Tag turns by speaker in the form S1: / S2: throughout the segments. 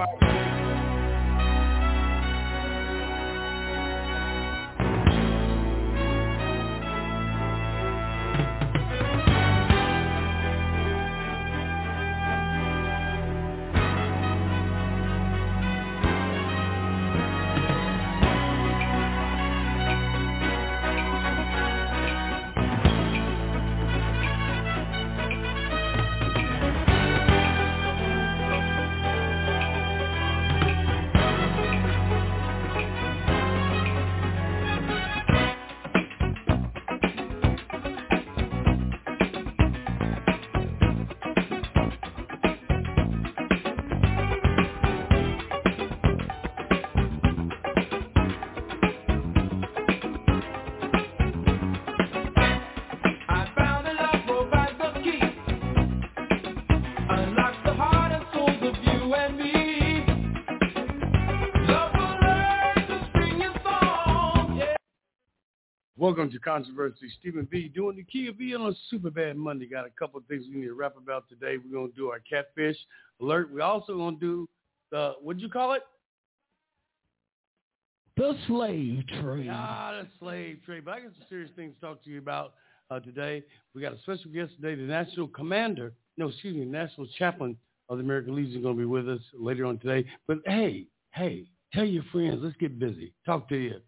S1: Welcome to Controversy. Stephen B. doing the Key of B on a Super Bad Monday. Got a couple of things we need to rap about today. We're going to do our catfish alert. We're also going to do the, what'd you call it?
S2: The slave trade.
S1: The slave trade. But I got some serious things to talk to you about today. We got a special guest today, the National Chaplain of the American Legion is going to be with us later on today. But hey, tell your friends, let's get busy. Talk to you.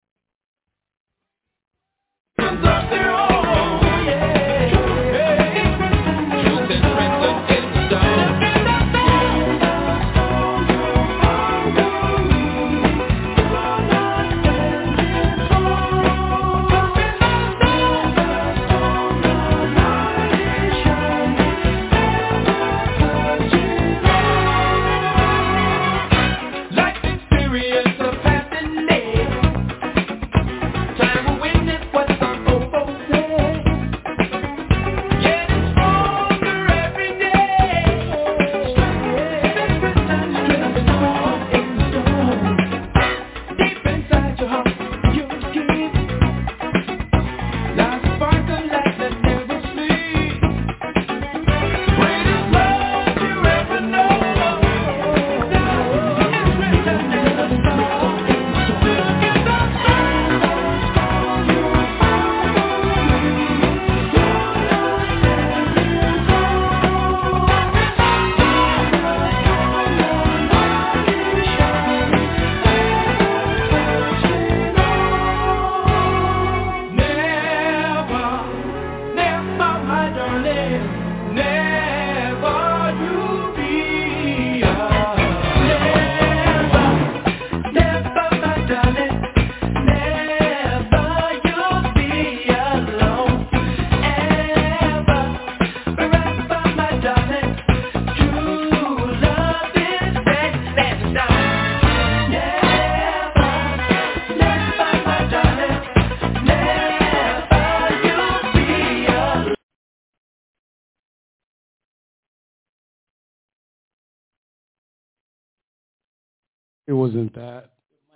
S1: It wasn't that.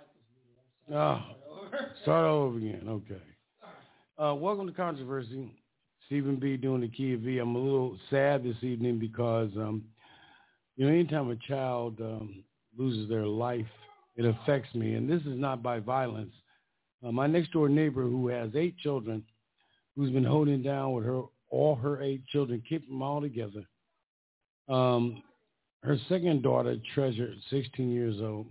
S1: Start over again. Okay. Welcome to Controversy. Stephen B. doing the Key of V. I'm a little sad this evening because, anytime a child loses their life, it affects me. And this is not by violence. My next door neighbor who has 8 children, who's been holding down with all her 8 children, keeping them all together. Her second daughter, Treasure, 16 years old.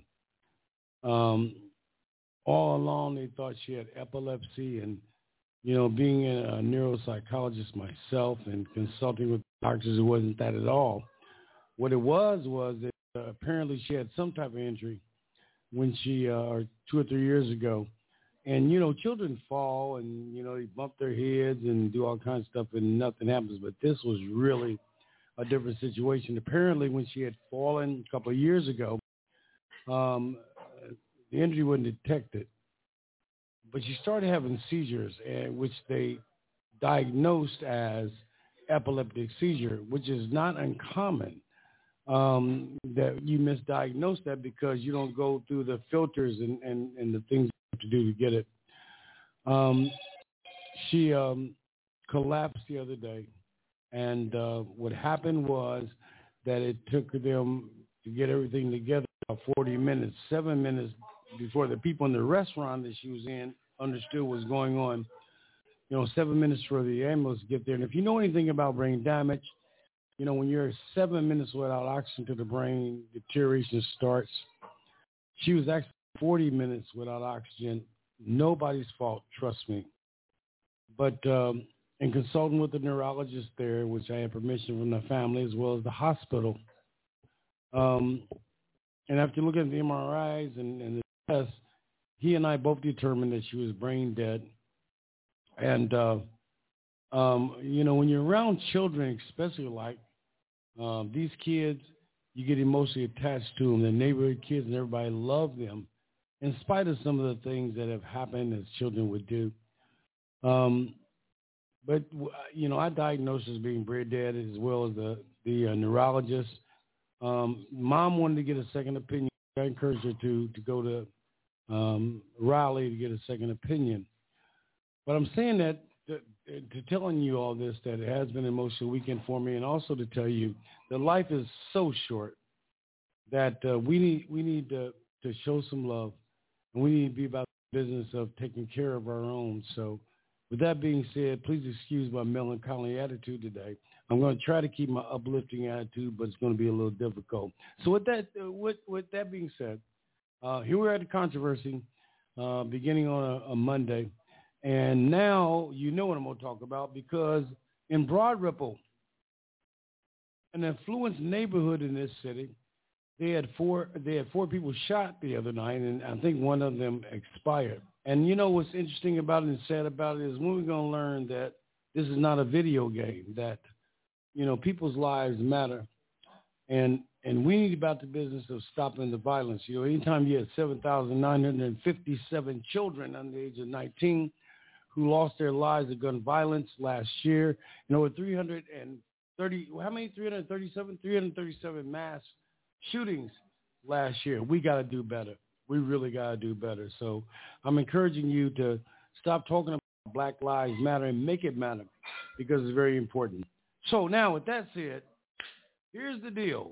S1: All along, they thought she had epilepsy, and being a neuropsychologist myself and consulting with doctors, it wasn't that at all. What it was that apparently she had some type of injury when she, 2 or 3 years ago. And, children fall and, they bump their heads and do all kinds of stuff and nothing happens. But this was really a different situation. Apparently, when she had fallen a couple of years ago, the injury wasn't detected. But she started having seizures, which they diagnosed as epileptic seizure, which is not uncommon. That you misdiagnose that because you don't go through the filters and the things you have to do to get it. She collapsed the other day, and what happened was that it took them to get everything together about 40 minutes, 7 minutes before the people in the restaurant that she was in understood what was going on. 7 minutes for the ambulance to get there. And if you know anything about brain damage, when you're 7 minutes without oxygen to the brain, deterioration starts. She was actually 40 minutes without oxygen. Nobody's fault, trust me. But in consulting with the neurologist there, which I had permission from the family as well as the hospital, and after looking at the MRIs and the tests, he and I both determined that she was brain dead. And, when you're around children, especially like these kids, you get emotionally attached to them. The neighborhood kids and everybody love them, in spite of some of the things that have happened as children would do. But I diagnosed her as being brain dead as well as the neurologist. Mom wanted to get a second opinion. I encouraged her to go to Raleigh to get a second opinion. But I'm saying that to telling you all this, that it has been an emotional weekend for me, and also to tell you that life is so short that we need to show some love, and we need to be about the business of taking care of our own. So with that being said, please excuse my melancholy attitude today. I'm going to try to keep my uplifting attitude, but it's going to be a little difficult. So with that being said, here we're at the controversy beginning on a Monday. And now you know what I'm going to talk about, because in Broad Ripple, an affluent neighborhood in this city, they had four people shot the other night, and I think one of them expired. And what's interesting about it and sad about it is when we're going to learn that this is not a video game, that people's lives matter, and we need about the business of stopping the violence. Anytime you have 7,957 children under the age of 19 who lost their lives to gun violence last year, over 337 mass shootings last year. We got to do better. We really got to do better. So I'm encouraging you to stop talking about Black Lives Matter and make it matter, because it's very important. So now, with that said, here's the deal.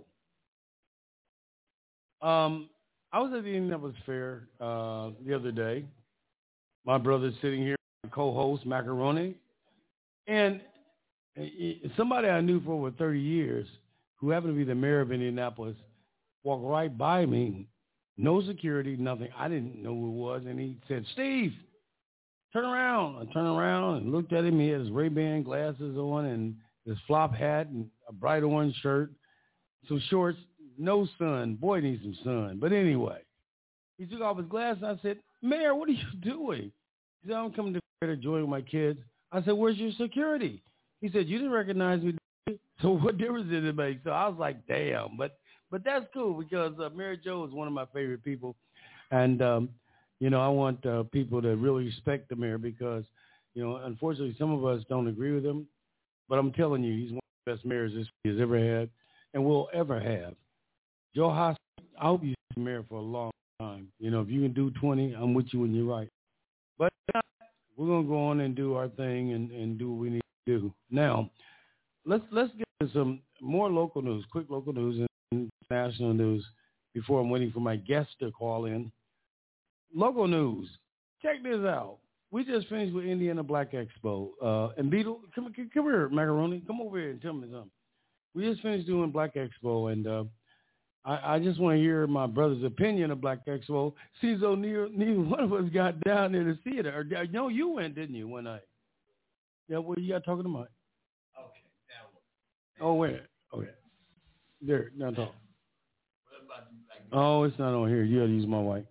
S1: I was at the Indianapolis Fair the other day. My brother's sitting here, co-host Macaroni, and somebody I knew for over 30 years, who happened to be the mayor of Indianapolis, walked right by me, no security, nothing. I didn't know who it was, and he said, "Steve, turn around." I turned around and looked at him. He had his Ray-Ban glasses on and his flop hat and a bright orange shirt, some shorts, no sun. Boy, needs some sun. But anyway, he took off his glasses. I said, "Mayor, what are you doing?" He said, "I'm coming to fair to join with my kids." I said, "Where's your security?" He said, "You didn't recognize me, so what difference did it make?" So I was like, damn. But that's cool, because Mary Jo is one of my favorite people. And, I want people to really respect the mayor, because, unfortunately, some of us don't agree with him. But I'm telling you, he's one of the best mayors this city has ever had and will ever have. Joe Haas, I hope you stay mayor for a long time. If you can do 20, I'm with you when you're right. But we're going to go on and do our thing and do what we need to do. Now, let's get to some more local news, quick local news and national news before I'm waiting for my guest to call in. Local news. Check this out. We just finished with Indiana Black Expo. And Beetle, come here, Macaroni. Come over here and tell me something. We just finished doing Black Expo, and I just want to hear my brother's opinion of Black Expo. See, so neither one of us got down there to see it. Or, no, you went, didn't you, one night? Yeah, what you got talking about?
S3: Okay, now what?
S1: Oh, wait. Okay. There, now talk.
S3: What about the Black?
S1: Oh, it's not on here. You got to use my mic.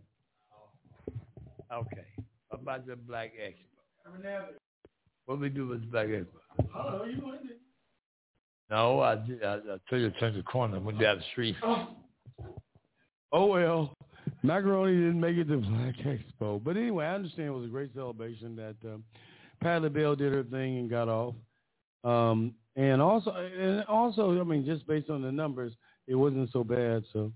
S3: Okay. What about the Black Expo? What we do with the Black Expo?
S1: Oh, you went there.
S3: No, I told you to turn the corner. Went down the street.
S1: Oh, well, Macaroni didn't make it to Black Expo. But anyway, I understand it was a great celebration that Patti LaBelle did her thing and got off. And also, I mean, just based on the numbers, it wasn't so bad. So,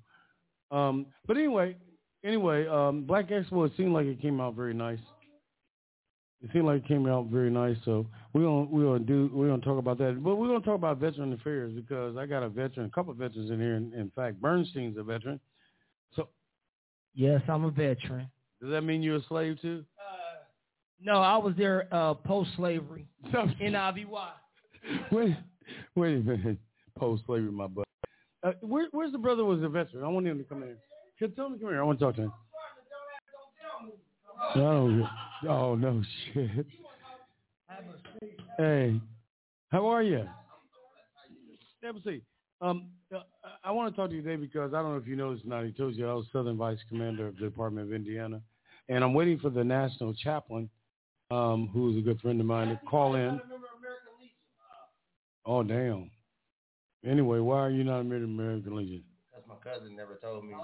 S1: but anyway, Black Expo, it seemed like it came out very nice. It seemed like it came out very nice. So we're gonna talk about that. But we're gonna talk about veteran affairs because I got a couple of veterans in here. In fact, Bernstein's a veteran. So
S2: Yes, I'm a veteran.
S1: does that mean you're a slave too?
S2: No, I was there post-slavery in IVY.
S1: Wait a minute. Post-slavery, my butt. Where's the brother who was a veteran? I want him to come in. Tell him to come here. I want to talk to him. Oh, no shit. Hey, how are you? Have a seat. I want to talk to you today because I don't know if you noticed or not. He told you I was Southern Vice Commander of the Department of Indiana. And I'm waiting for the National Chaplain, who's a good friend of mine, to call in. Oh, damn. Anyway, why are you not a member of American Legion?
S4: Because my cousin never told me.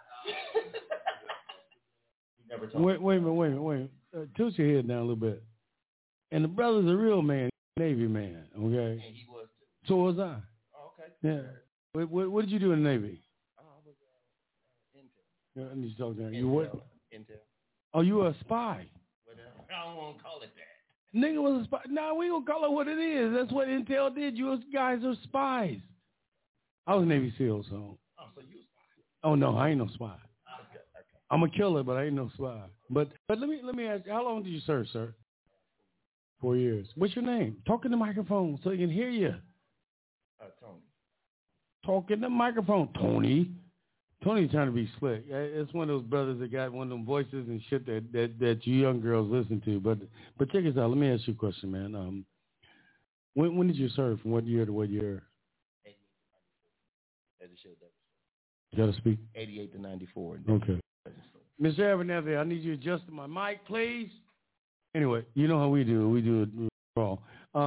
S1: Wait a minute. Tilt your head down a little bit. And the brother's a real man, Navy man, okay?
S4: And he was too.
S1: So was I.
S4: Oh, okay.
S1: Yeah. What did you do in the Navy?
S4: I was Intel.
S1: Yeah, I need to talk to you.
S4: Intel.
S1: You what?
S4: Intel.
S1: Oh, you were a spy.
S4: I don't want to call it that.
S1: Nigga was a spy. No, we don't call it what it is. That's what Intel did. You guys are spies. I was Navy SEAL, so.
S4: Oh, so you a spy?
S1: Oh, no, I ain't no spy.
S4: Okay.
S1: I'm a killer, but I ain't no spy. But let me ask you, how long did you serve, sir? 4 years. What's your name? Talk in the microphone so they can hear you.
S4: Tony.
S1: Talk in the microphone, Tony. Tony's trying to be slick. It's one of those brothers that got one of them voices and shit that you young girls listen to. But check this out. Let me ask you a question, man. When did you serve? From what year to what year?
S4: 88 to 94.
S1: You got to speak.
S4: 88 to 94.
S1: Okay. Mr. Abernathy, I need you to adjust my mic, please. Anyway, you know how we do it. We do it raw.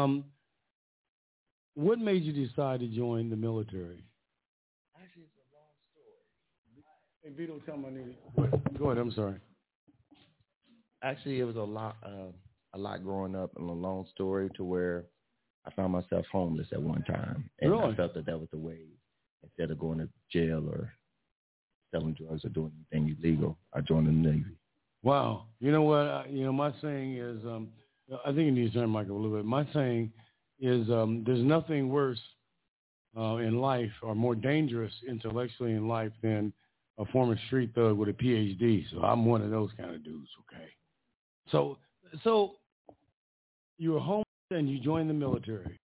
S1: What made you decide to join the military?
S4: Actually, it's a long story.
S1: Hey, Vito, tell me I need it. Go ahead. I'm sorry.
S4: Actually, it was a lot growing up and a long story to where I found myself homeless at one time. And
S1: really?
S4: I felt that was the way, instead of going to jail or selling drugs or doing anything illegal, I joined the Navy.
S1: Wow. You know what? My saying is, I think you need to turn Michael a little bit. My saying is there's nothing worse in life or more dangerous intellectually in life than a former street thug with a PhD. So I'm one of those kind of dudes, okay? So you were homeless and you joined the military.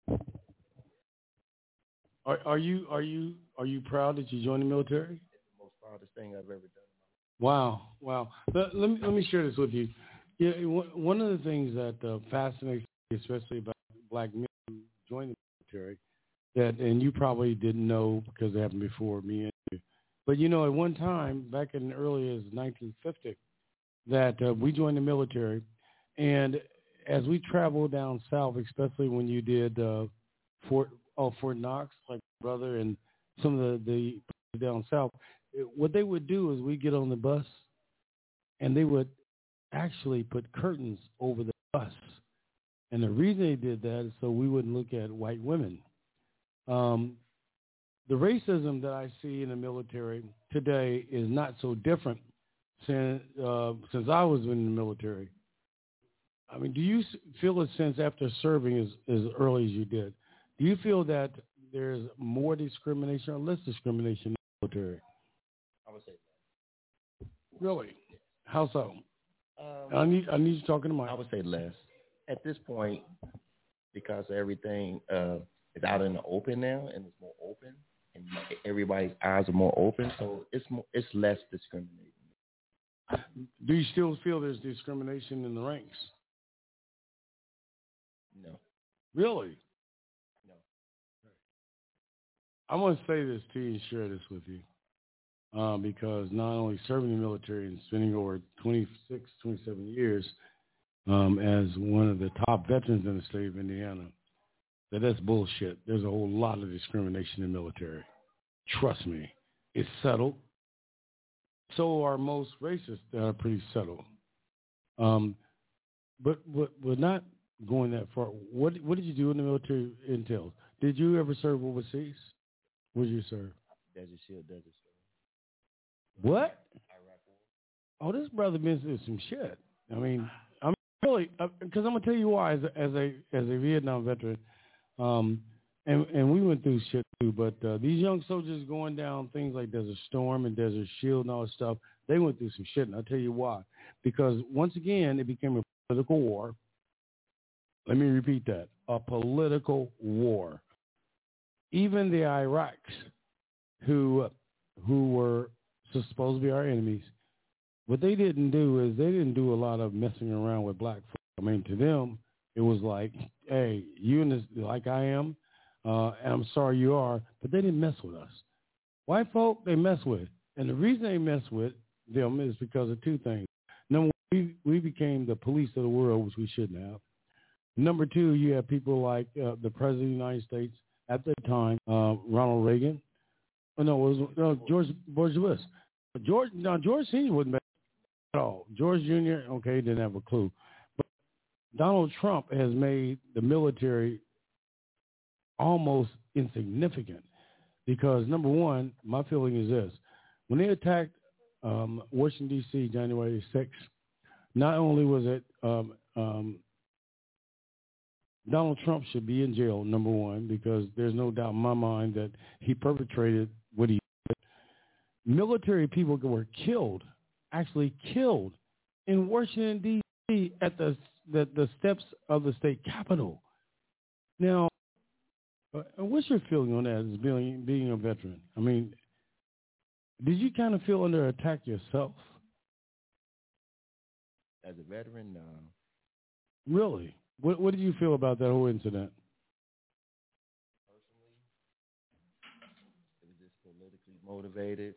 S1: Are you proud that you joined the military?
S4: It's the most proudest thing I've ever done.
S1: Wow. Let me share this with you. Yeah, one of the things that fascinates me, especially about black men who join the military, and you probably didn't know because it happened before me and you, but at one time, back in early as 1950, that we joined the military, and as we traveled down south, especially when you did Fort Knox, like brother, and some of the down south, what they would do is we get on the bus, and they would actually put curtains over the bus. And the reason they did that is so we wouldn't look at white women. The racism that I see in the military today is not so different since I was in the military. I mean, do you feel a sense after serving as early as you did, do you feel that there's more discrimination or less discrimination in the military?
S4: I would say less.
S1: Really? How so? I need you talking to Mike.
S4: I would say less. At this point, because everything is out in the open now and it's more open and everybody's eyes are more open, so it's less discriminating.
S1: Do you still feel there's discrimination in the ranks?
S4: No.
S1: Really?
S4: No.
S1: I want to say this to you and share this with you. Because not only serving the military and spending over 26, 27 years as one of the top veterans in the state of Indiana, that's bullshit. There's a whole lot of discrimination in the military. Trust me. It's subtle. So are most racists that are pretty subtle. But we're not going that far. What did you do in the military entails? Did you ever serve overseas? Where did you serve?
S4: Desert Shield, Desert Storm.
S1: What? Oh, this brother been through some shit. I mean, Really, because I'm gonna tell you why. As a Vietnam veteran, and we went through shit too. But these young soldiers going down things like Desert Storm and Desert Shield and all that stuff, they went through some shit, and I'll tell you why. Because once again, it became a political war. Let me repeat that: a political war. Even the Iraqs, who were supposed to be our enemies, what they didn't do is they didn't do a lot of messing around with black folk. I mean, to them, it was like, hey, you in this, like I am, and I'm sorry you are, but they didn't mess with us. White folk, they mess with. And the reason they mess with them is because of two things. Number one, we became the police of the world, which we shouldn't have. Number two, you have people like the President of the United States at the time, Ronald Reagan. Oh, no, it was George Bush. George Sr. wasn't bad at all. George Jr., okay, didn't have a clue. But Donald Trump has made the military almost insignificant because, number one, my feeling is this. When they attacked Washington, D.C., January 6th, not only was it Donald Trump should be in jail, number one, because there's no doubt in my mind that he perpetrated what he did. Military people were killed, actually killed, in Washington, D.C. at the steps of the state capitol. Now, what's your feeling on that as being a veteran? I mean, did you kind of feel under attack yourself?
S4: As a veteran, no.
S1: Really? What did you feel about that whole incident?
S4: Personally, it was just politically motivated,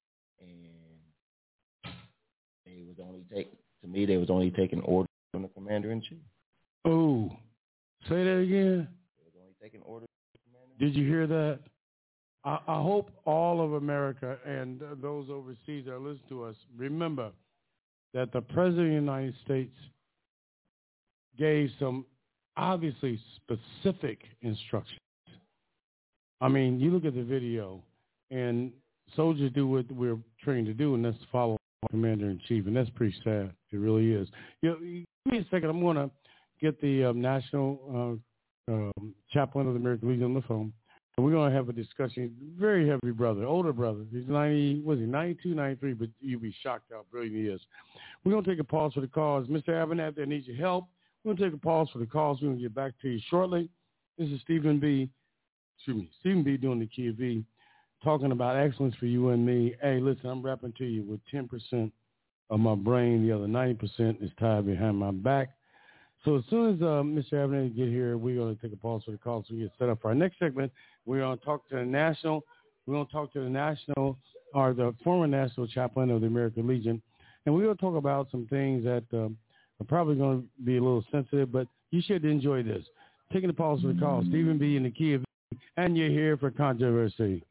S4: and they was only taking orders from the commander-in-chief.
S1: Oh, say that again.
S4: They was only taking orders from the commander-in-chief.
S1: Did you hear that? I hope all of America and those overseas that listen to us remember that the President of the United States gave some obviously specific instructions. I mean, you look at the video, and soldiers do what we're trained to do, and that's follow Commander-in-Chief, and that's pretty sad. It really is. You know, give me a second. I'm going to get the National Chaplain of the American Legion on the phone, and we're going to have a discussion. Very heavy brother, older brother. He's 92, 93, but you'll be shocked how brilliant he is. We're going to take a pause for the calls. Mr. Abernathy, I need your help. We're going to take a pause for the calls. We're going to get back to you shortly. This is Stephen B. doing the Key of V, talking about excellence for you and me. Hey, listen, I'm rapping to you with 10% of my brain. The other 90% is tied behind my back. So as soon as Mr. Abernathy get here, we're going to take a pause for the calls so we get set up for our next segment. We're going to talk to the national, or the former National Chaplain of the American Legion, and we're going to talk about some things that are probably going to be a little sensitive, but you should enjoy this. Taking the pause for the call, Stephen B. in the Key of V, and you're here for Controversy.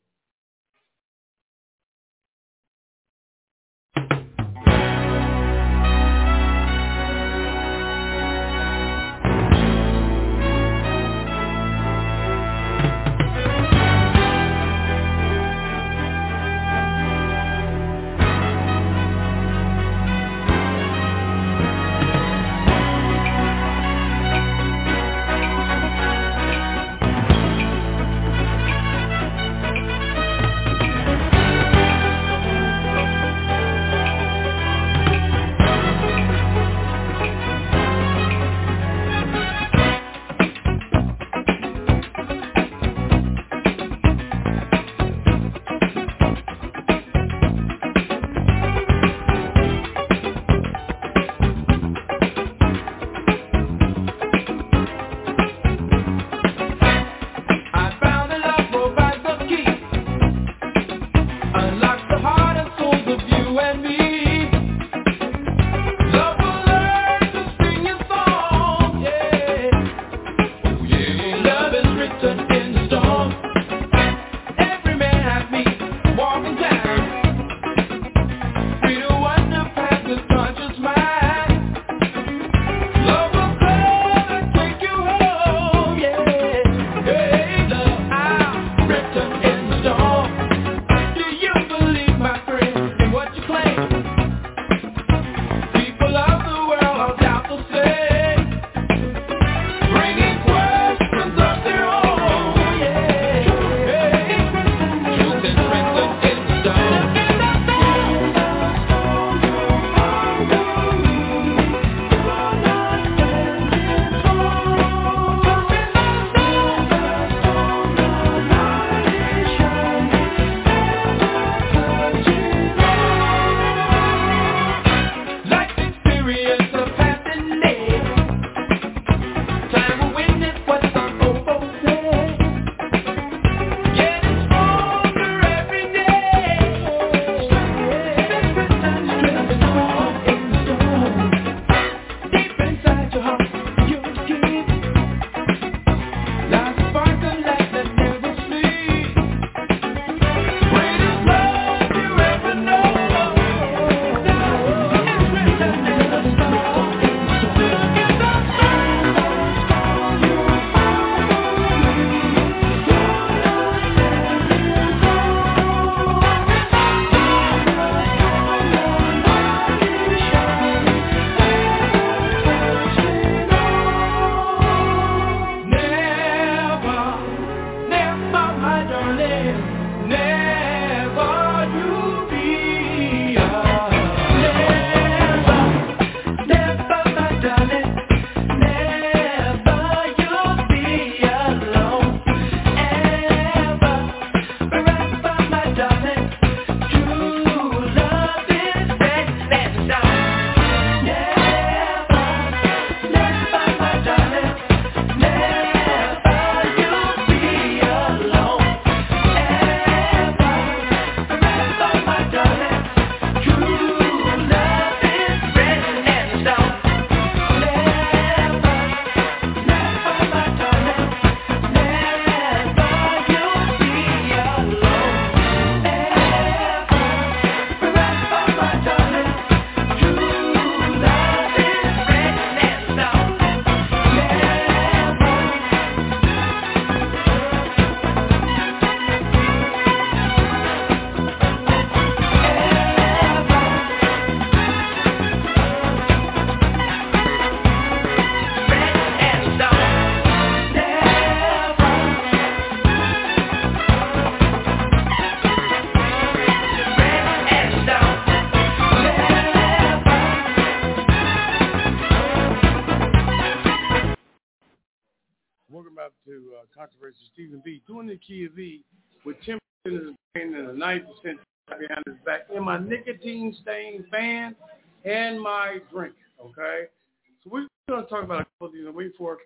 S1: controversy, Stephen B. doing the key of V with 10% in his brain and a 9% behind his back in my nicotine-stained fan and my drink, okay? So we're going to talk about a couple of things. I'm waiting for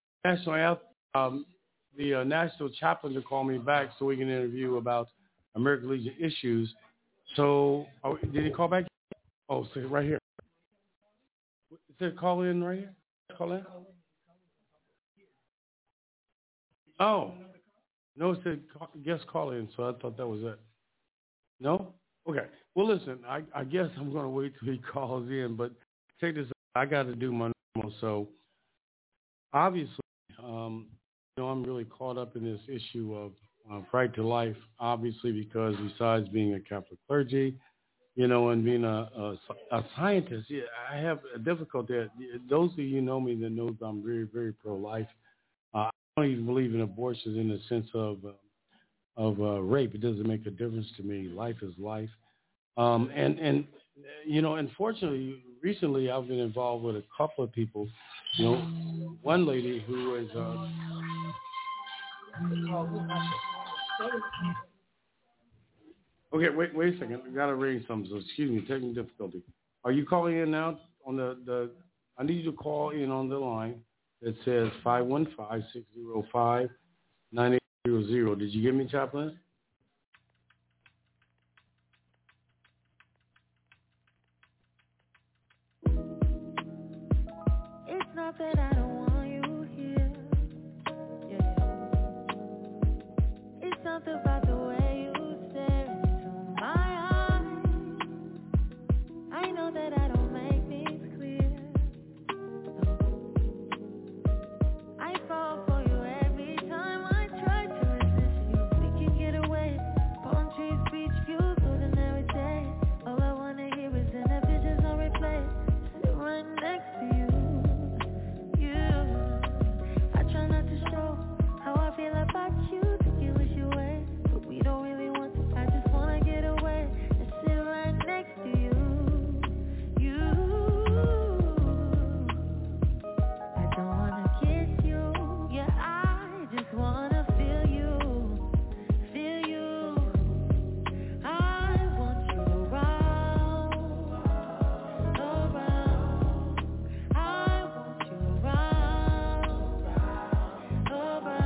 S1: the national chaplain to call me back so we can interview about American Legion issues. So, did he call back? Oh, so right here. It said call in right here? Call in? Oh. No, it said guest call in, so I thought that was it. No? Okay. Well, listen, I guess I'm going to wait till he calls in, but check this out. I got to do my normal. So, obviously, I'm really caught up in this issue of right to life, obviously, because besides being a Catholic clergy, and being a scientist, yeah, I have a difficulty. Those of you who know me that knows I'm very, very pro-life. I don't even believe in abortions in the sense of rape. It doesn't make a difference to me. Life is life. Unfortunately, recently I've been involved with a couple of people. One lady who is okay, wait a second. I gotta read something. So excuse me, technical difficulty. Are you calling in now on the I need you to call in on the line that says 515-605-9800. Did you get me, Chaplain?
S5: It's not that I don't want you here. Yeah. It's something about the way you stare into my eyes. I know that I don't make things clear. I fall for you every time I try to resist you. We can get away. Palm trees, beach views, ordinary day. All I wanna hear is in the visions on replay. Sit right next to you. I try not to show how I feel about you. Think you wish you away, but we don't really want to. I just wanna get away and sit right next to you. I don't wanna kiss you. Yeah, I just wanna feel you. Feel you. I want you around. I want you around. I want you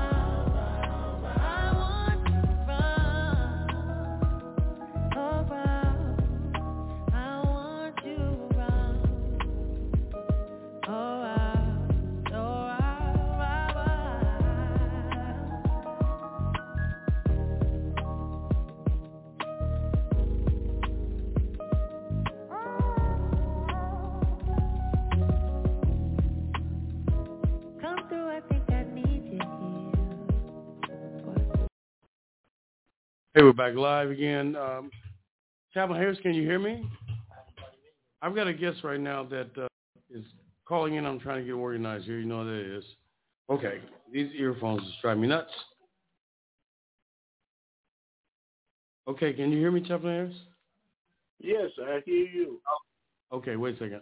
S5: come through, I think I need you here.
S1: Hey, we're back live again. Chaplain Harris, can you hear me? I've got a guest right now that is calling in. I'm trying to get organized here. You know what it is. Okay, these earphones just drive me nuts. Okay, can you hear me, Chaplain Harris?
S6: Yes, I hear you.
S1: Okay, wait a second.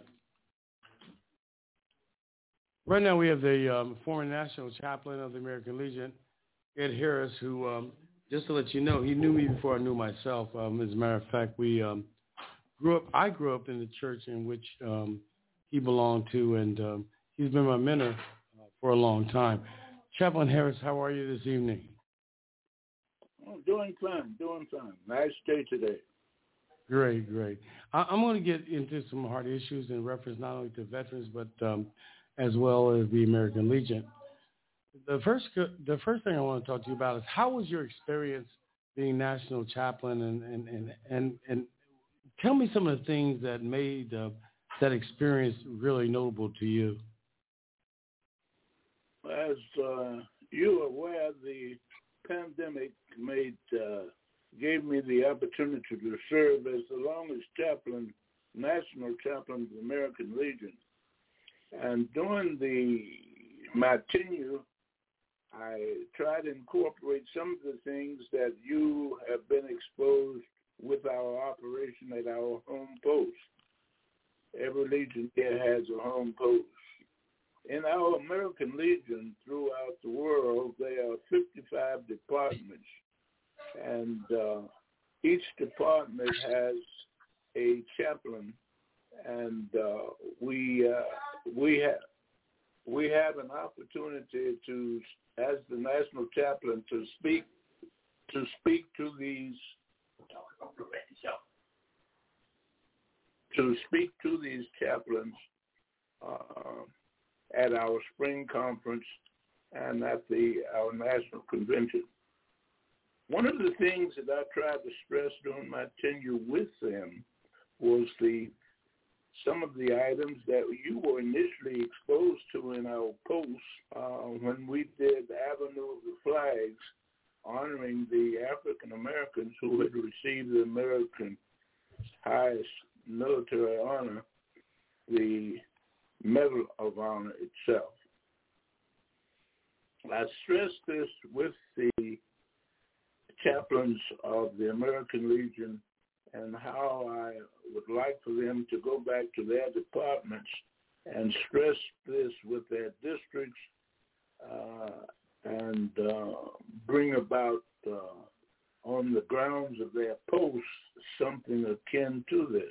S1: Right now we have the former national chaplain of the American Legion, Ed Harris, who, just to let you know, he knew me before I knew myself. As a matter of fact, I grew up in the church in which he belonged to, and he's been my mentor for a long time. Chaplain Harris, how are you this evening?
S6: Oh, doing fine. Nice day today.
S1: Great. I'm going to get into some hard issues in reference not only to veterans, but as well as the American Legion. The first thing I want to talk to you about is how was your experience being national chaplain, and tell me some of the things that made that experience really notable to you.
S6: As you are aware, the pandemic gave me the opportunity to serve as the longest chaplain, national chaplain of the American Legion. And during my tenure, I try to incorporate some of the things that you have been exposed with our operation at our home post. Every Legion here has a home post. In our American Legion throughout the world, there are 55 departments, and each department has a chaplain, and we have an opportunity to, as the national chaplain, to speak to these chaplains at our spring conference and at our national convention. One of the things that I tried to stress during my tenure with them was some of the items that you were initially exposed to in our posts when we did the Avenue of the Flags, honoring the African Americans who had received the American highest military honor, the Medal of Honor itself. I stressed this with the chaplains of the American Legion and how I would like for them to go back to their departments and stress this with their districts and bring about on the grounds of their posts something akin to this.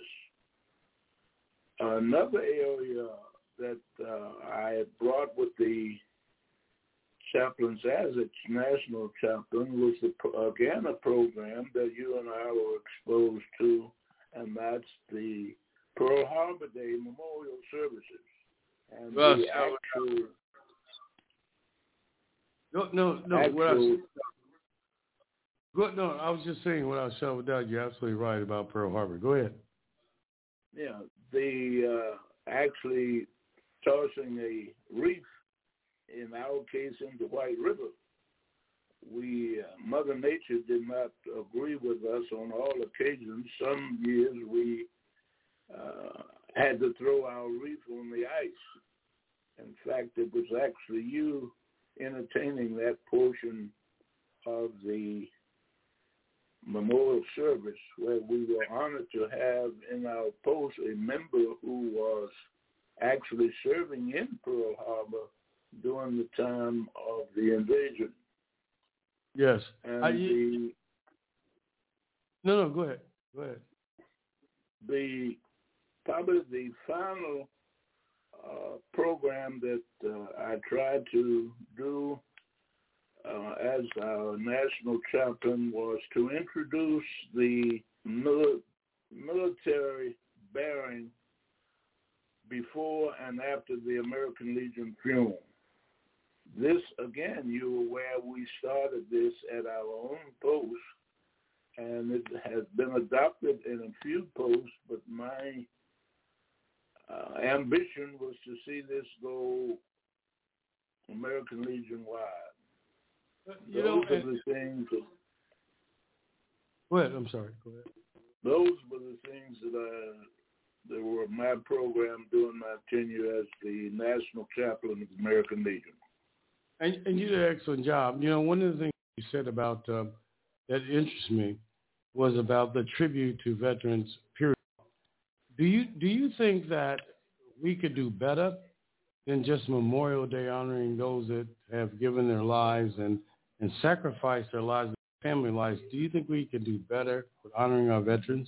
S6: Another area that I brought with the chaplains as its national chaplain was again a program that you and I were exposed to, and that's the Pearl Harbor Day Memorial Services. And
S1: well,
S6: the actual...
S1: I was just saying when I was shouting down, you're absolutely right about Pearl Harbor. Go ahead.
S6: Yeah, the actually tossing a reef, in our case, into White River. Mother Nature did not agree with us on all occasions. Some years we had to throw our reef on the ice. In fact, it was actually you entertaining that portion of the memorial service where we were honored to have in our post a member who was actually serving in Pearl Harbor during the time of the invasion.
S1: Yes.
S6: And
S1: go ahead.
S6: Probably the final program that I tried to do as our national chaplain was to introduce the military bearing before and after the American Legion funeral. This, again, you're aware we started this at our own post, and it has been adopted in a few posts, but my ambition was to see this go American Legion-wide. Those are the things that...
S1: Go ahead, I'm sorry. Go ahead.
S6: Those were the things that were my program during my tenure as the National Chaplain of the American Legion.
S1: And you did an excellent job. One of the things you said about that interests me was about the tribute to veterans, period. Do you think that we could do better than just Memorial Day honoring those that have given their lives and sacrificed their lives, their family lives? Do you think we could do better with honoring our veterans?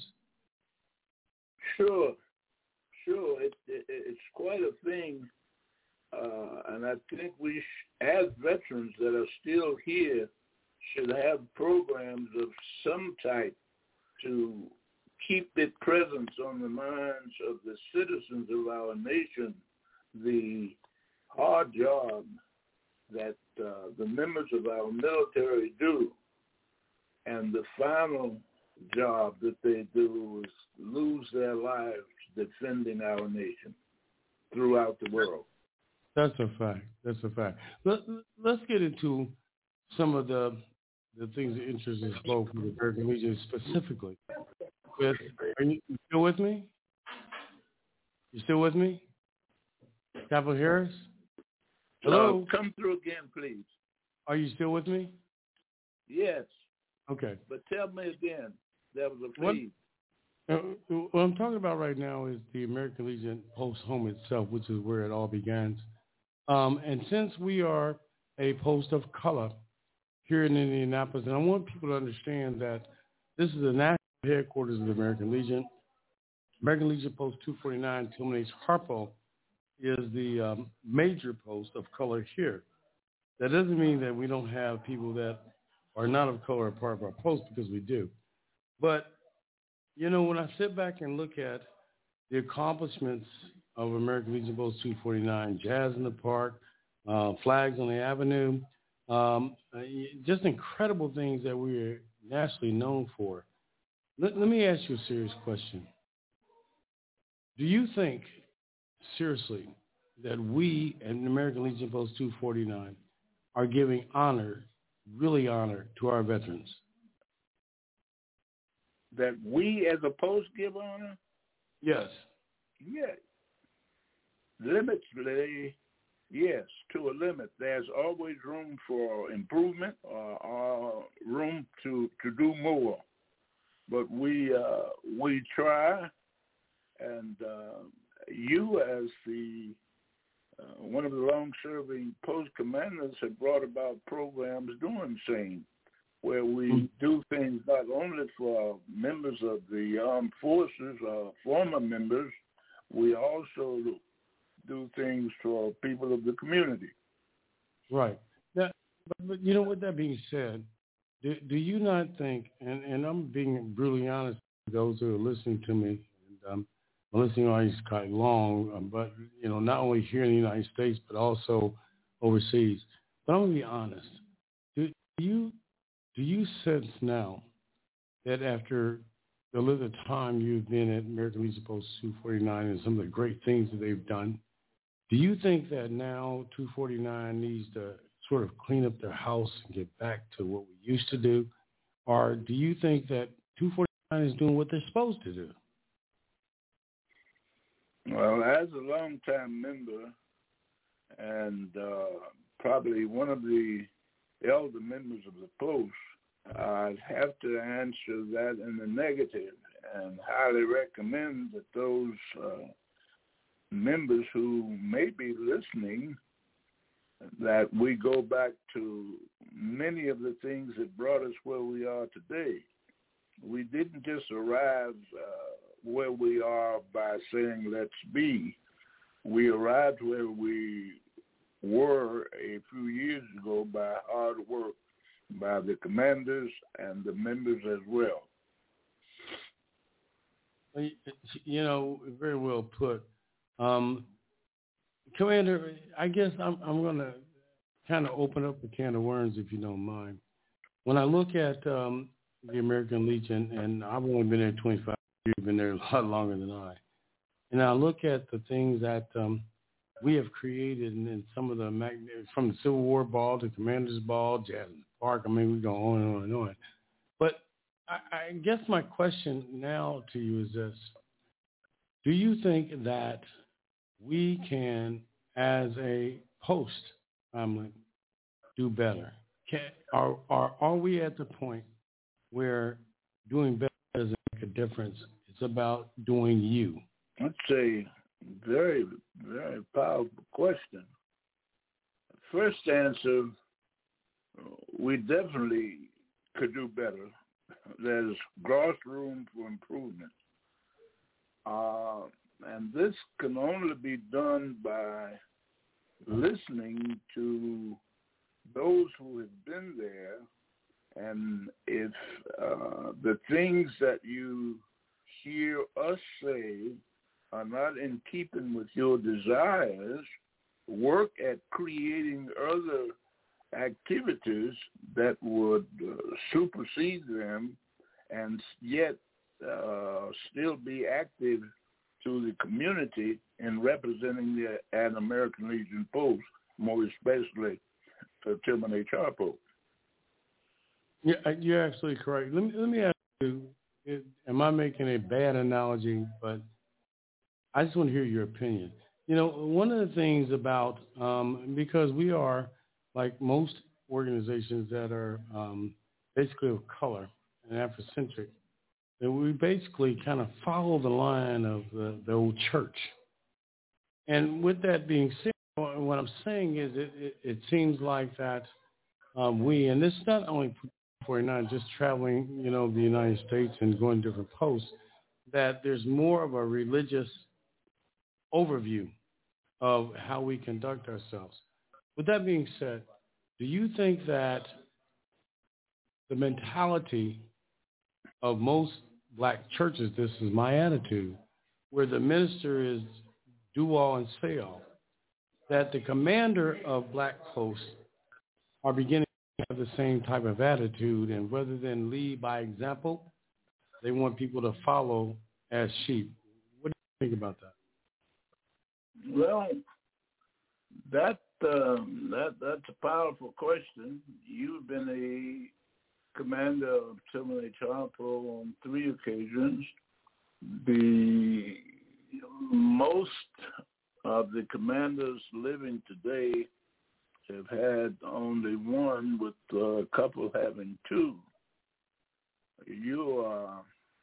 S6: Sure. It's quite a thing. And I think we, as veterans that are still here, should have programs of some type to keep it present on the minds of the citizens of our nation, the hard job that the members of our military do, and the final job that they do is lose their lives defending our nation throughout the world.
S1: That's a fact. Let's get into some of the things that interest us both in the American Legion specifically. Are you still with me? You still with me? Chaplain Harris? Hello?
S6: Come through again, please.
S1: Are you still with me?
S6: Yes.
S1: Okay.
S6: But tell me again. That was a please.
S1: What I'm talking about right now is the American Legion post home itself, which is where it all began. And since we are a post of color here in Indianapolis, and I want people to understand that this is the national headquarters of the American Legion. American Legion Post 249, Tillman H. Harpo, is the major post of color here. That doesn't mean that we don't have people that are not of color a part of our post, because we do. But, you know, when I sit back and look at the accomplishments of American Legion Post 249, Jazz in the Park, Flags on the Avenue, just incredible things that we're nationally known for. Let me ask you a serious question. Do you think, seriously, that we at American Legion Post 249 are giving honor, really honor, to our veterans?
S6: That we as a post give honor?
S1: Yes.
S6: Yeah. Limits, yes, to a limit. There's always room for improvement or room to do more. But we try, and you as the one of the long-serving post commanders have brought about programs doing the same, where we do things not only for members of the armed forces or former members, we also do things for people of the community.
S1: Right. Now, but you know, with that being said, do you not think, and I'm being brutally honest to those who are listening to me, and I'm listening on these quite long, but, you know, not only here in the United States, but also overseas. But I'm going to be honest. Do you sense now that after the time you've been at American Legion Post 249 and some of the great things that they've done, do you think that now 249 needs to sort of clean up their house and get back to what we used to do? Or do you think that 249 is doing what they're supposed to do?
S6: Well, as a longtime member and probably one of the elder members of the post, I'd have to answer that in the negative and highly recommend that those members who may be listening, that we go back to many of the things that brought us where we are today. We didn't just arrive where we are by saying let's be. We arrived where we were a few years ago by hard work by the commanders and the members as well.
S1: You know, very well put. Commander, I guess I'm going to kind of open up a can of worms, if you don't mind. When I look at the American Legion, and I've only been there 25 years, you've been there a lot longer than I, and I look at the things that we have created, and some of the from the Civil War Ball to Commander's Ball, Jazz in the Park. I mean, we go on and on and on. But I guess my question now to you is this: do you think that we can, as a post family, do better? Are we at the point where doing better doesn't make a difference? It's about doing you.
S6: That's a very, very powerful question. First answer, we definitely could do better. There's gross room for improvement. And this can only be done by listening to those who have been there. And if the things that you hear us say are not in keeping with your desires, work at creating other activities that would supersede them and yet still be active to the community in representing an American Legion post, more especially to Tillman H. Harpo.
S1: Yeah, you're absolutely correct. Let me ask you, am I making a bad analogy? But I just want to hear your opinion. You know, one of the things about, because we are, like most organizations that are basically of color and Afrocentric, that we basically kind of follow the line of the old church. And with that being said, what I'm saying is it seems like that we, and this is not only 49, just traveling, the United States and going to different posts, that there's more of a religious overview of how we conduct ourselves. With that being said, do you think that the mentality of most black churches, this is my attitude, where the minister is do all and say all, that the commander of black posts are beginning to have the same type of attitude, and rather than lead by example, they want people to follow as sheep? What do you think about that?
S6: Well, that's a powerful question. You've been a commander of Timothy Charpo on 3 occasions. The most of the commanders living today have had only one, with a couple having 2. You are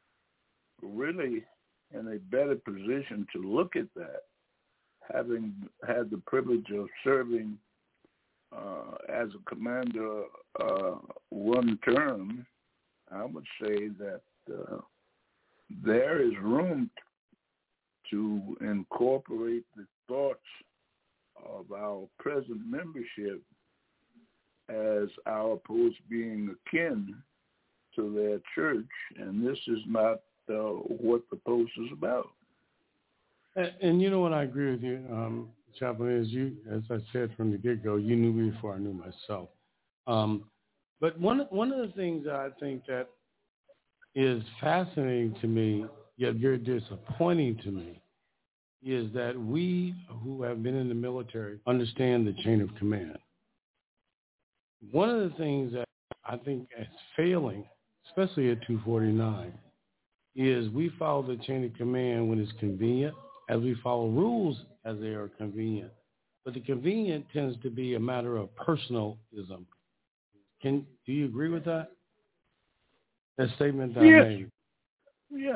S6: really in a better position to look at that, having had the privilege of serving as a commander 1 term. I would say that there is room to incorporate the thoughts of our present membership as our post being akin to their church, and this is not what the post is about.
S1: And you know what, I agree with you, Chaplain, as I said from the get-go, you knew me before I knew myself. But one of the things that I think that is fascinating to me, yet very disappointing to me, is that we who have been in the military understand the chain of command. One of the things that I think is failing, especially at 249, is we follow the chain of command when it's convenient, as we follow rules as they are convenient. But the convenient tends to be a matter of personalism. Do you agree with that? That statement that I made?
S6: Yeah,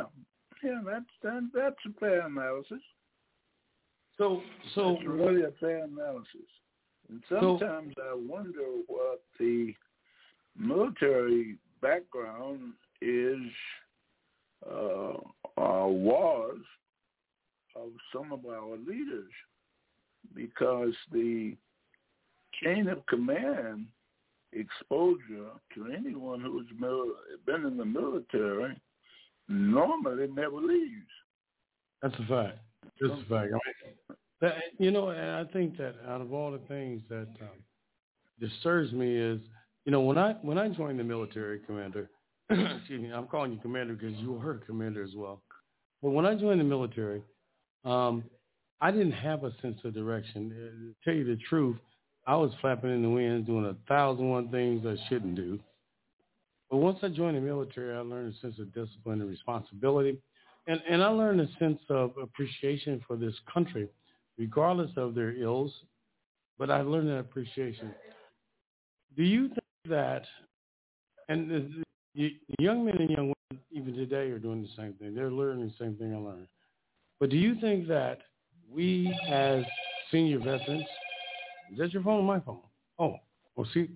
S6: that's a fair analysis.
S1: So
S6: it's really a fair analysis. And sometimes I wonder what the military background is or was of some of our leaders, because the chain of command exposure to anyone who's been in the military normally never leaves.
S1: That's a fact. That's a fact. And I think that out of all the things that disturbs me is, when I joined the military, Commander, excuse me, I'm calling you Commander because you were a commander as well. But when I joined the military, I didn't have a sense of direction. To tell you the truth, I was flapping in the wind, doing 1,001 things I shouldn't do. But once I joined the military, I learned a sense of discipline and responsibility. And I learned a sense of appreciation for this country, regardless of their ills. But I learned that appreciation. Do you think that, and the young men and young women even today are doing the same thing. They're learning the same thing I learned. But do you think that we as senior veterans, is that your phone or my phone? Oh, well, see.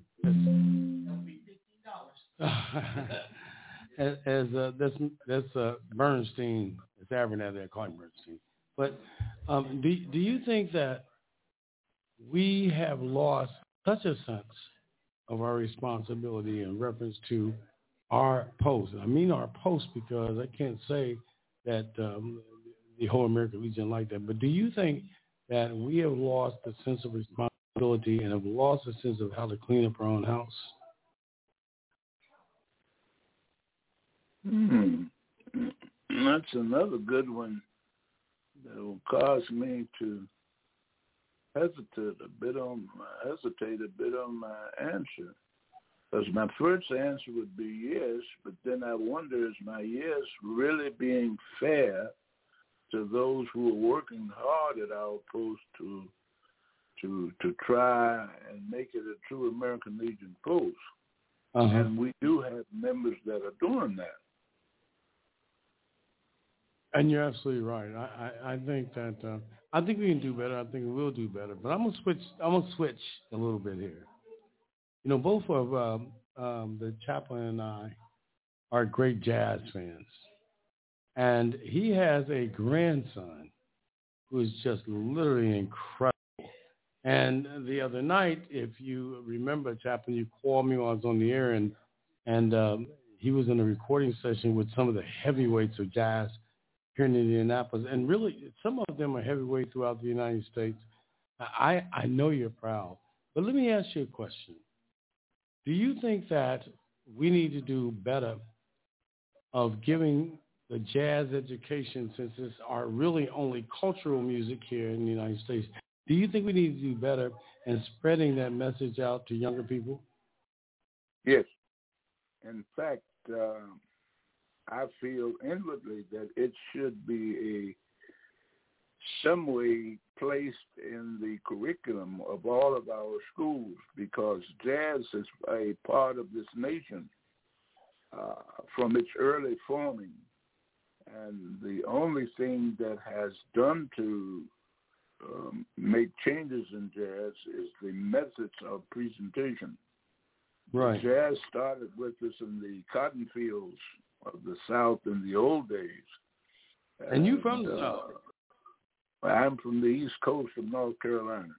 S1: That's Bernstein. It's Abernathy. They call him Bernstein. But do you think that we have lost such a sense of our responsibility in reference to our post? I mean our post because I can't say that the whole American Legion like that. But do you think that we have lost the sense of responsibility and have lost the sense of how to clean up our own house?
S6: That's another good one that will cause me to hesitate a bit on my answer. Because my first answer would be yes, but then I wonder, is my yes really being fair to those who are working hard at our post to try and make it a true American Legion post? Uh-huh. And we do have members that are doing that.
S1: And you're absolutely right. I think that I think we can do better. I think we will do better. But I'm gonna switch a little bit here. You know, both of the chaplain and I are great jazz fans, and he has a grandson who is just literally incredible. And the other night, if you remember, Chaplain, you called me while I was on the air, and he was in a recording session with some of the heavyweights of jazz here in Indianapolis, and really some of them are heavyweight throughout the United States. I know you're proud, but let me ask you a question. Do you think that we need to do better of giving the jazz education, since it's our really only cultural music here in the United States? Do you think we need to do better in spreading that message out to younger people?
S6: Yes. In fact, I feel inwardly that it should be some way placed in the curriculum of all of our schools, because jazz is a part of this nation from its early forming. And the only thing that has done to make changes in jazz is the methods of presentation.
S1: Right.
S6: Jazz started with us in the cotton fields of the South in the old days.
S1: And you from the South?
S6: I'm from the East Coast of North Carolina.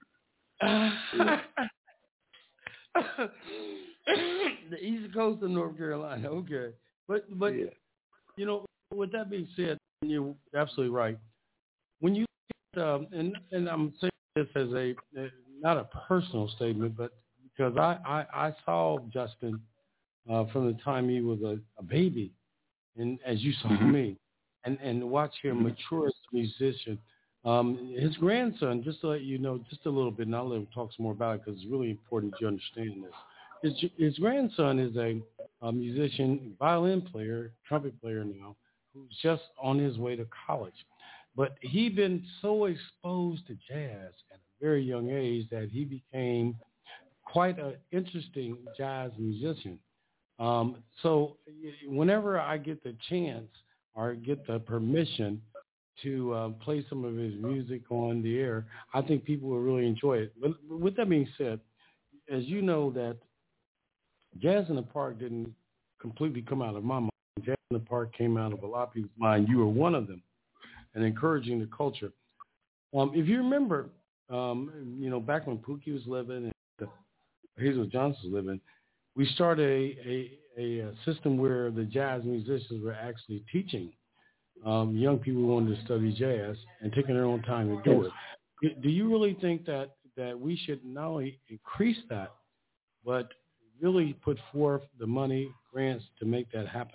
S1: The East Coast of North Carolina. Okay. But
S6: yeah.
S1: You know, with that being said, you're absolutely right. When you and I'm saying this as not a personal statement, but because I saw Justin from the time he was a baby, and as you saw me, and watch him mature as a musician. His grandson, just to let you know, just a little bit, and I'll let him talk some more about it because it's really important you understand this. His grandson is a musician, violin player, trumpet player now, who's just on his way to college. But he'd been so exposed to jazz at a very young age that he became quite an interesting jazz musician. So whenever I get the chance or get the permission to play some of his music on the air, I think people will really enjoy it. But with that being said, as you know, that Jazz in the Park didn't completely come out of my mind. Jazz in the Park came out of a lot of people's mind. You were one of them, and encouraging the culture. If you remember, back when Pookie was living and Hazel Johnson was living, we started a system where the jazz musicians were actually teaching young people who wanted to study jazz and taking their own time to do it. Do you really think that we should not only increase that, but really put forth the money, grants to make that happen?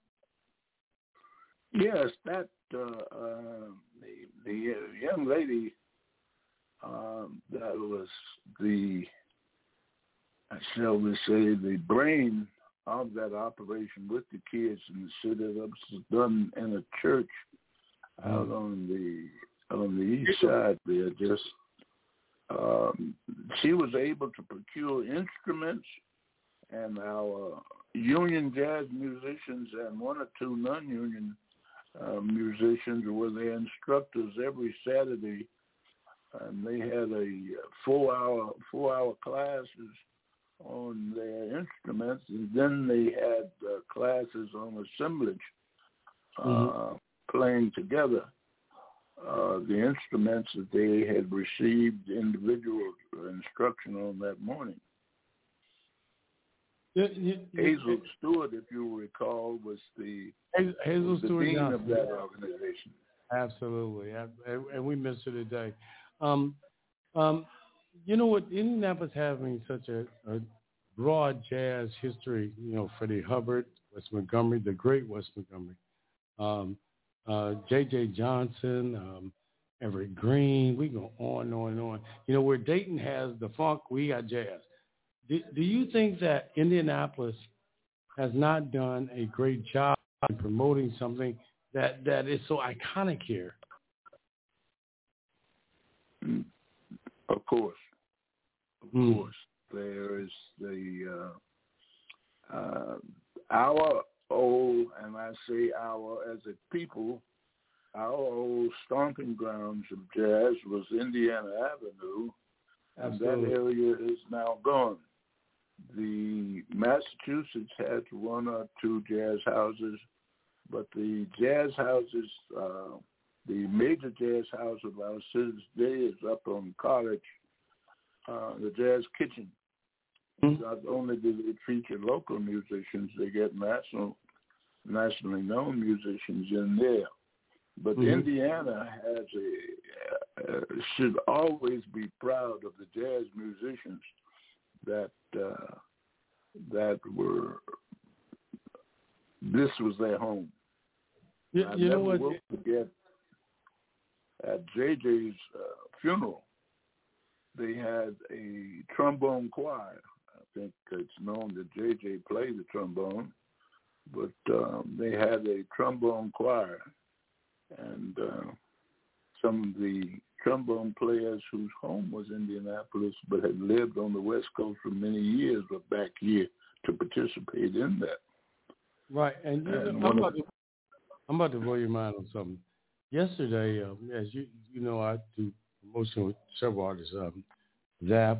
S6: Yes, that the young lady that was shall we say, the brain of that operation with the kids in the city. That was done in a church out on the east side there. Just she was able to procure instruments, and our union jazz musicians and one or two non-union musicians were their instructors every Saturday, and they had a 4-hour classes on their instruments, and then they had classes on assemblage, playing together the instruments that they had received individual instruction on that morning. Hazel Stewart, if you recall, was the dean of that organization.
S1: Absolutely, and we miss her today. You know what? Indianapolis having such a broad jazz history. You know, Freddie Hubbard, Wes Montgomery, the great Wes Montgomery, J.J. Johnson, Everett Green. We go on and on and on. You know, where Dayton has the funk, we got jazz. Do you think that Indianapolis has not done a great job in promoting something that is so iconic here?
S6: Of course. Of course. There is our, and I say our as a people, our old stomping grounds of jazz was Indiana Avenue, and that area is now gone. The Massachusetts had one or two jazz houses, but the jazz houses, the major jazz house of our city today is up on College, the Jazz Kitchen. Not only do they feature local musicians, they get nationally known musicians in there. But Indiana has should always be proud of the jazz musicians that were. This was their home. I never will forget at JJ's funeral. They had a trombone choir. I think it's known that JJ played the trombone, but they had a trombone choir, and some of the trombone players whose home was Indianapolis but had lived on the West Coast for many years were back here to participate in that.
S1: Right, and I'm about to blow your mind on something. Yesterday, as you know, I do promotion with several artists, Zap,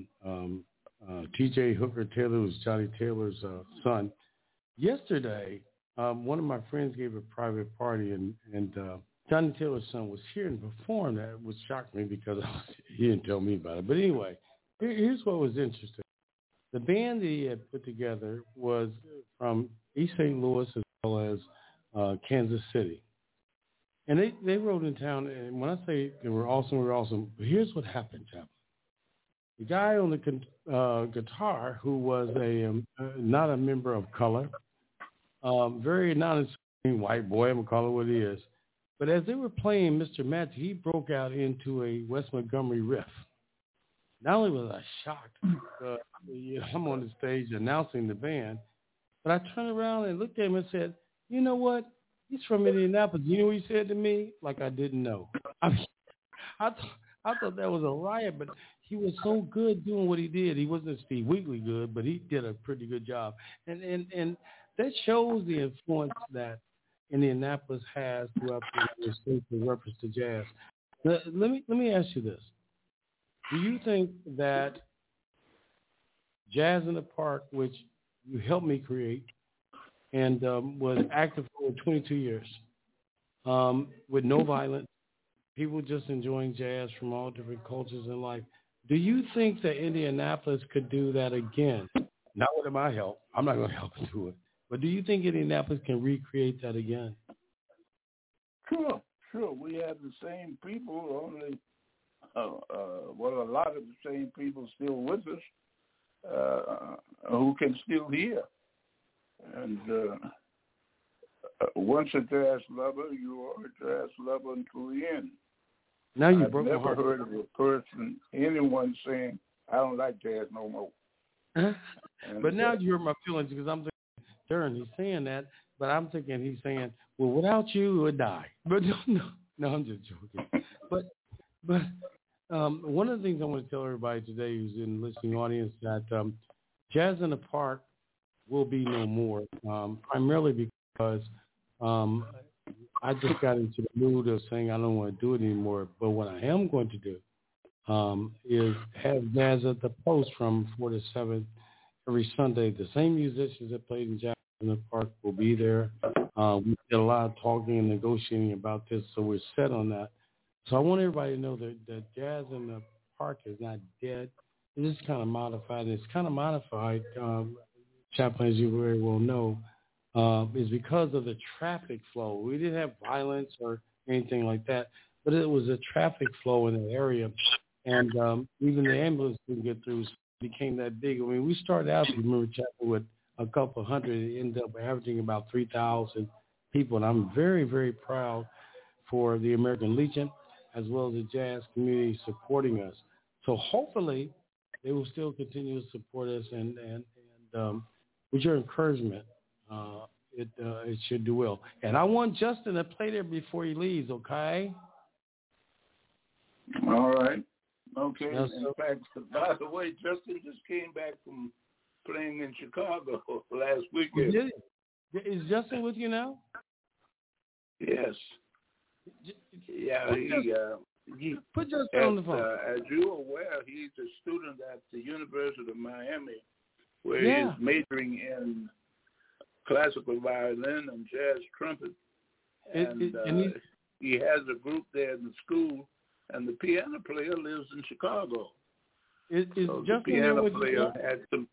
S1: T.J. Hooker Taylor, who's Johnny Taylor's son. Yesterday, one of my friends gave a private party, and Johnny Taylor's son was here and performed. That which shocked me because he didn't tell me about it. But anyway, here's what was interesting. The band that he had put together was from East St. Louis as well as Kansas City. And they rode in town, and when I say they were awesome. But here's what happened, Chaplain. The guy on the guitar, who was not a member of color, very non-insane white boy, I'm going to call it what he is. But as they were playing Mr. Matthew, he broke out into a Wes Montgomery riff. Not only was I shocked, I'm on the stage announcing the band, but I turned around and looked at him and said, you know what? He's from Indianapolis. You know what he said to me? Like I didn't know. I thought that was a riot, but he was so good doing what he did. He wasn't Steve Weekly good, but he did a pretty good job. And that shows the influence that Indianapolis has throughout the United States in reference to jazz. Now, let me ask you this. Do you think that Jazz in the Park, which you helped me create and was active for 22 years with no violence, people just enjoying jazz from all different cultures in life, do you think that Indianapolis could do that again? Not with my help. I'm not going to help do it. But do you think Indianapolis can recreate that again?
S6: Sure. We have the same people, only, a lot of the same people still with us who can still hear. And once a jazz lover, you are a jazz lover until the end.
S1: Now you
S6: I've never heard of a person, anyone saying, I don't like jazz no more.
S1: But now you hurt my feelings because I'm thinking, darn, he's saying that, but I'm thinking he's saying, well, without you, it would die. But no, I'm just joking. But one of the things I want to tell everybody today who's in the listening audience that Jazz in the Park will be no more, primarily because I just got into the mood of saying I don't want to do it anymore. But what I am going to do is have Jazz at the Post from 4 to 7 every Sunday. The same musicians that played in Jazz in the Park will be there. We did a lot of talking and negotiating about this, so we're set on that. So I want everybody to know that Jazz in the Park is not dead. It's just kind of modified. It's kind of modified, Chaplain, as you very well know, is because of the traffic flow. We didn't have violence or anything like that, but it was a traffic flow in the area, and even the ambulance didn't get through. So it became that big. I mean, we started out, if you remember, Chaplain, with a couple hundred. It ended up averaging about 3,000 people, and I'm very, very proud for the American Legion as well as the jazz community supporting us. So hopefully they will still continue to support us, and with your encouragement, it should do well. And I want Justin to play there before he leaves, okay?
S6: All right. Okay.
S1: Yes,
S6: in fact, by the way, Justin just came back from playing in Chicago last weekend.
S1: Is Justin with you now?
S6: Yes. Yeah, he
S1: put Justin on the phone.
S6: As you're aware, he's a student at the University of Miami, where he's majoring in classical violin and jazz trumpet. And he has a group there in the school, and the piano player lives in Chicago.
S1: So
S6: the piano player had some.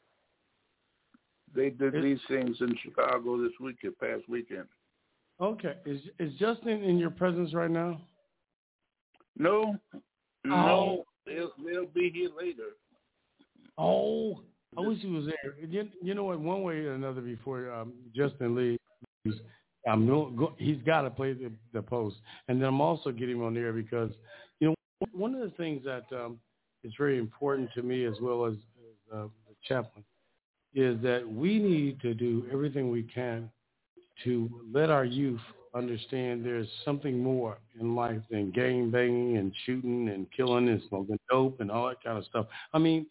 S6: They did these things in Chicago this past weekend.
S1: Okay, is Justin in your presence right now?
S6: No, they'll be here later.
S1: Oh, I wish he was there. You know what? One way or another, before Justin leaves, he's got to play the post, and then I'm also getting him on there because one of the things that is very important to me as well as the chaplain is that we need to do everything we can to let our youth understand there's something more in life than gang banging and shooting and killing and smoking dope and all that kind of stuff. I mean,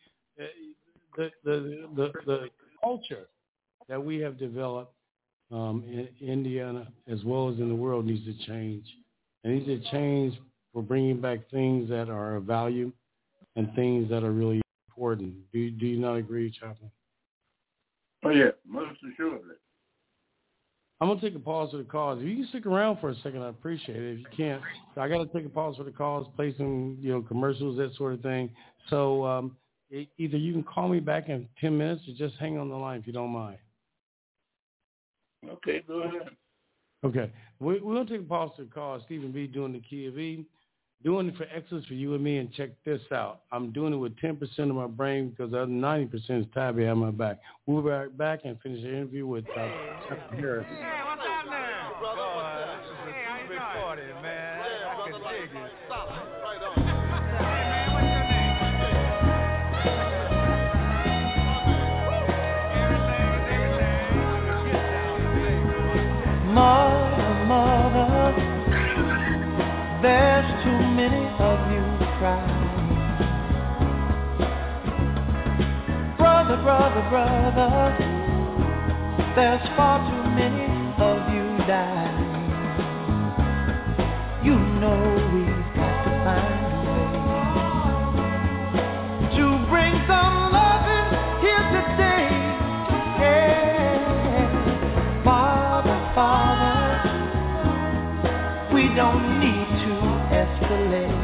S1: the culture that we have developed in Indiana as well as in the world needs to change. It needs to change for bringing back things that are of value and things that are really important. Do you not agree, Chaplain?
S6: Oh, yeah, most assuredly.
S1: I'm going to take a pause for the calls. If you can stick around for a second, I appreciate it. If you can't, I got to take a pause for the calls, play some, commercials, that sort of thing. So either you can call me back in 10 minutes or just hang on the line if you don't mind.
S6: Okay, go ahead.
S1: Okay. We're going to take a pause for the calls. Stephen B. doing the Key of E. Doing it for excellence for you and me, and check this out. I'm doing it with 10% of my brain because the other 90% is tied behind my back. We'll be right back and finish the interview with Chuck Harris.
S7: Hey, what's up now? Brother, what's up? Hey, how you doing? Party, man. I can dig it. Solid. Right on. Hey, man, what's your name?
S8: Mother, there's too many of you crying. Brother, there's far too many of you dying. You know we've got to find a way to bring some loving here today. Yeah. Father, we don't need to escalate.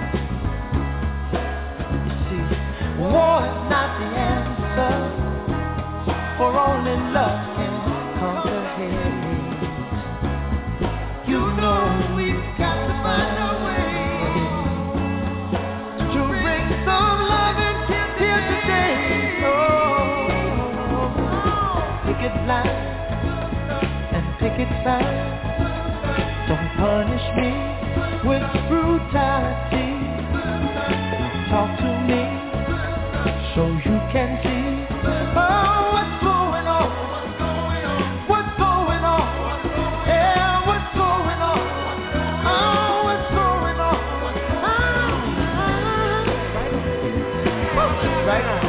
S8: You see, war is not the answer, for only love can conquer hate. You know we've got to find a way to bring some loving here today. Picket line and picket sign. Don't punish me with brutality. Talk to me so you can see what's going on. What's going on? Yeah, what's going on? Oh, what's going on? Right on.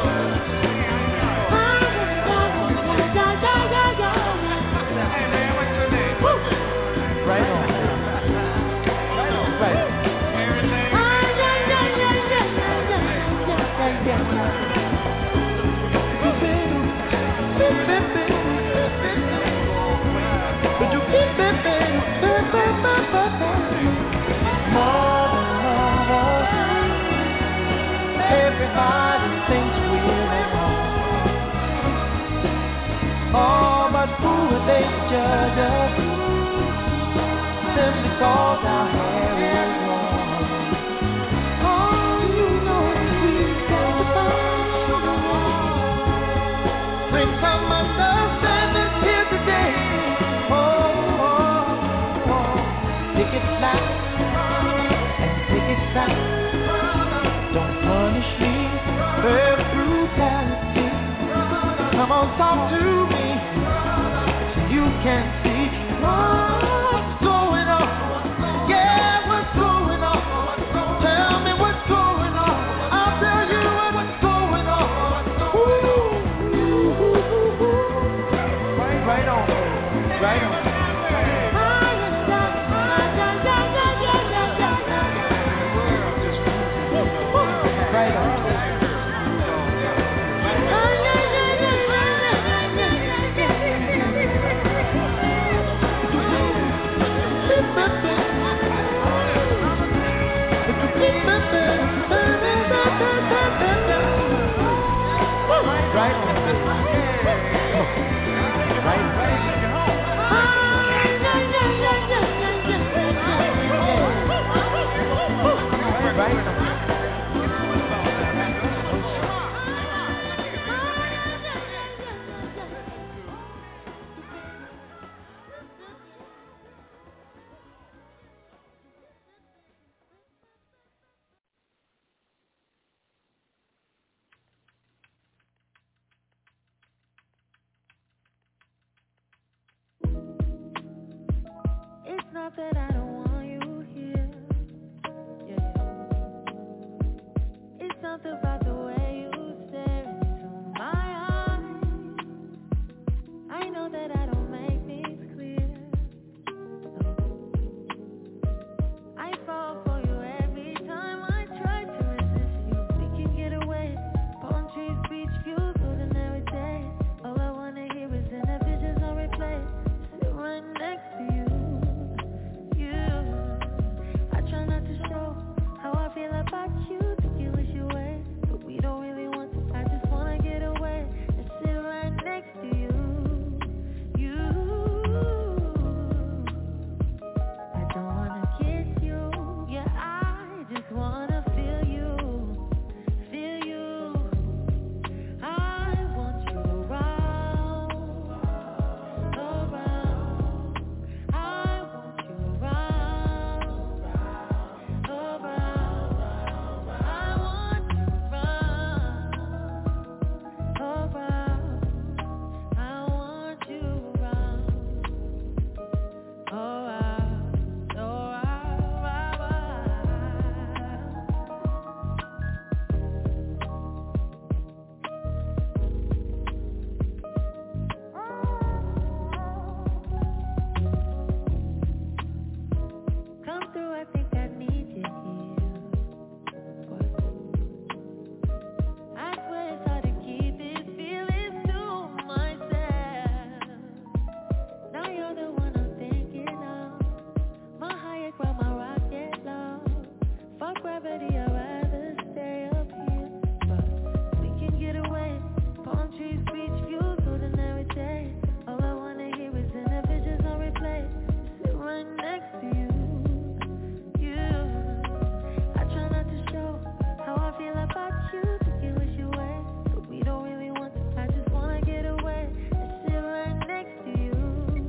S8: Right on. Everybody thinks we're at home. Oh, but who will they judge us? Simply cause our hair is long. Oh, you know we've got to find a way. Bring some understanding here today. Pick it loud and pick it sound. Don't punish me for brutality. Come on, talk to me so you can see what's going on. Yeah, what's going on? Tell me what's going on. I'll tell you what's going on. Right on. Right on.
S5: not that I don't want you here. Yeah. It's something about the way you stare into my eyes. I know that I don't make things clear. I fall for you every time I try to resist you. We can get away. Palm trees, beach views, ordinary day. All I wanna hear is in the visions on replay. Sit right next to you. I try not to show how I feel about you. Think you wish you away, but we don't really want to. I just wanna get away and sit right next to you. I don't wanna kiss you. Yeah, I just wanna feel you. Feel you. I want you around. I want you around. I want you Come through, I think I need you here. I swear it's hard to keep these feelings to myself. Now you're the one I'm thinking of. My higher ground, my rocket low. Fuck gravity, I'd rather stay up here. But we can get away. Palm trees, beach views, ordinary day. All I wanna hear is in the visions on replay. Sit right next to you. I try not to show how I feel about you. Think you wish you away, but we don't really want to. I just wanna get away and sit right next to you.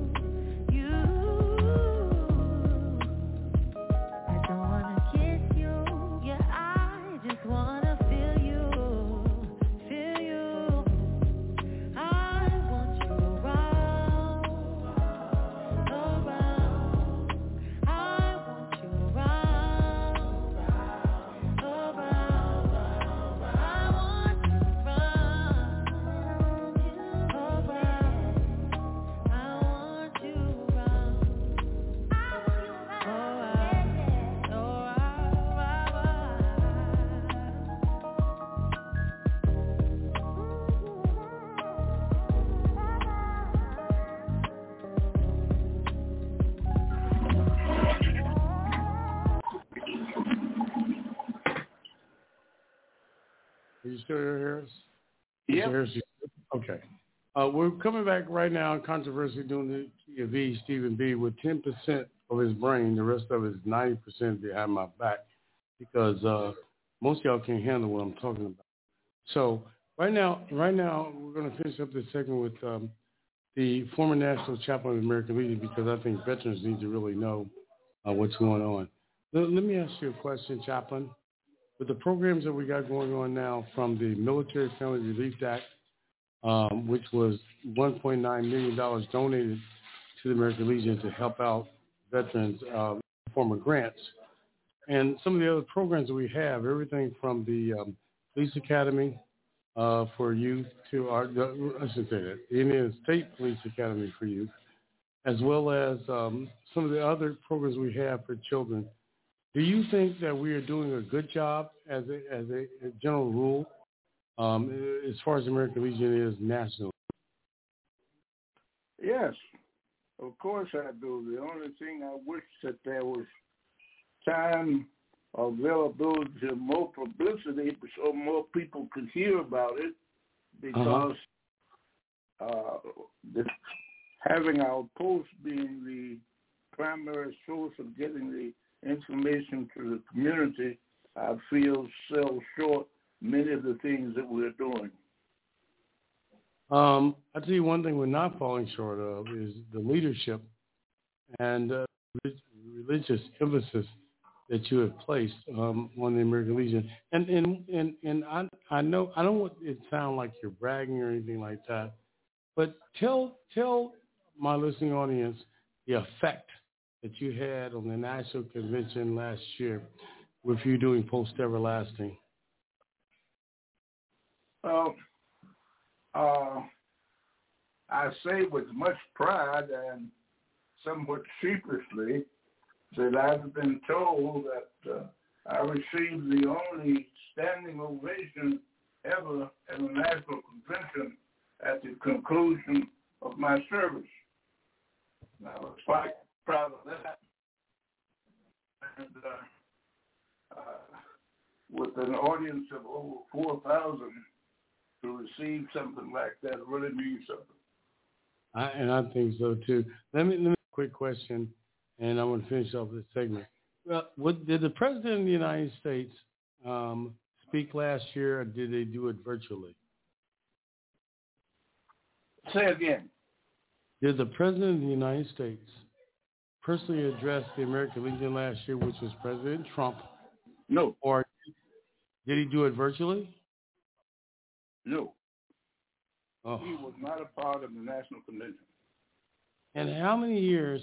S5: I don't wanna kiss you. Yeah, I just wanna feel you. Feel you. I want you around. I want you around. I want you
S1: Are you still here, Harris?
S6: Yep.
S1: Mr. Harris, okay. We're coming back right now in controversy doing the Key of V, Stephen B, with 10% of his brain. The rest of it is 90% behind my back because most of y'all can't handle what I'm talking about. So right now, we're going to finish up this segment with the former national chaplain of the American Legion because I think veterans need to really know what's going on. Let me ask you a question, Chaplain. With the programs that we got going on now from the Military Family Relief Act, which was $1.9 million donated to the American Legion to help out veterans, former grants, and some of the other programs that we have, everything from the Police Academy for youth to I should say that, the Indiana State Police Academy for youth, as well as some of the other programs we have for children. Do you think that we are doing a good job as a general rule as far as the American Legion is nationally?
S6: Yes, of course I do. The only thing I wish that there was time availability, more publicity, so more people could hear about it, because having our post being the primary source of getting the information to the community, I feel sells short many of the things that we're doing.
S1: I'll tell you one thing we're not falling short of is the leadership and religious emphasis that you have placed on the American Legion. And I know I don't want it to sound like you're bragging or anything like that, but tell my listening audience the effect that you had on the national convention last year with you doing Post Everlasting?
S6: Well, I say with much pride and somewhat sheepishly that I've been told that I received the only standing ovation ever at a national convention at the conclusion of my service. And I was quite proud of that. And with an audience of over 4,000 to receive something like that really means something.
S1: I think so too. Let me quick question, and I'm going to finish off this segment. Well, did the President of the United States speak last year, or did they do it virtually?
S6: Say again.
S1: Did the President of the United States personally address the American Legion last year, which was President Trump?
S6: No.
S1: Or did he do it virtually?
S6: No.
S1: Oh.
S6: He was not a part of the national convention.
S1: And how many years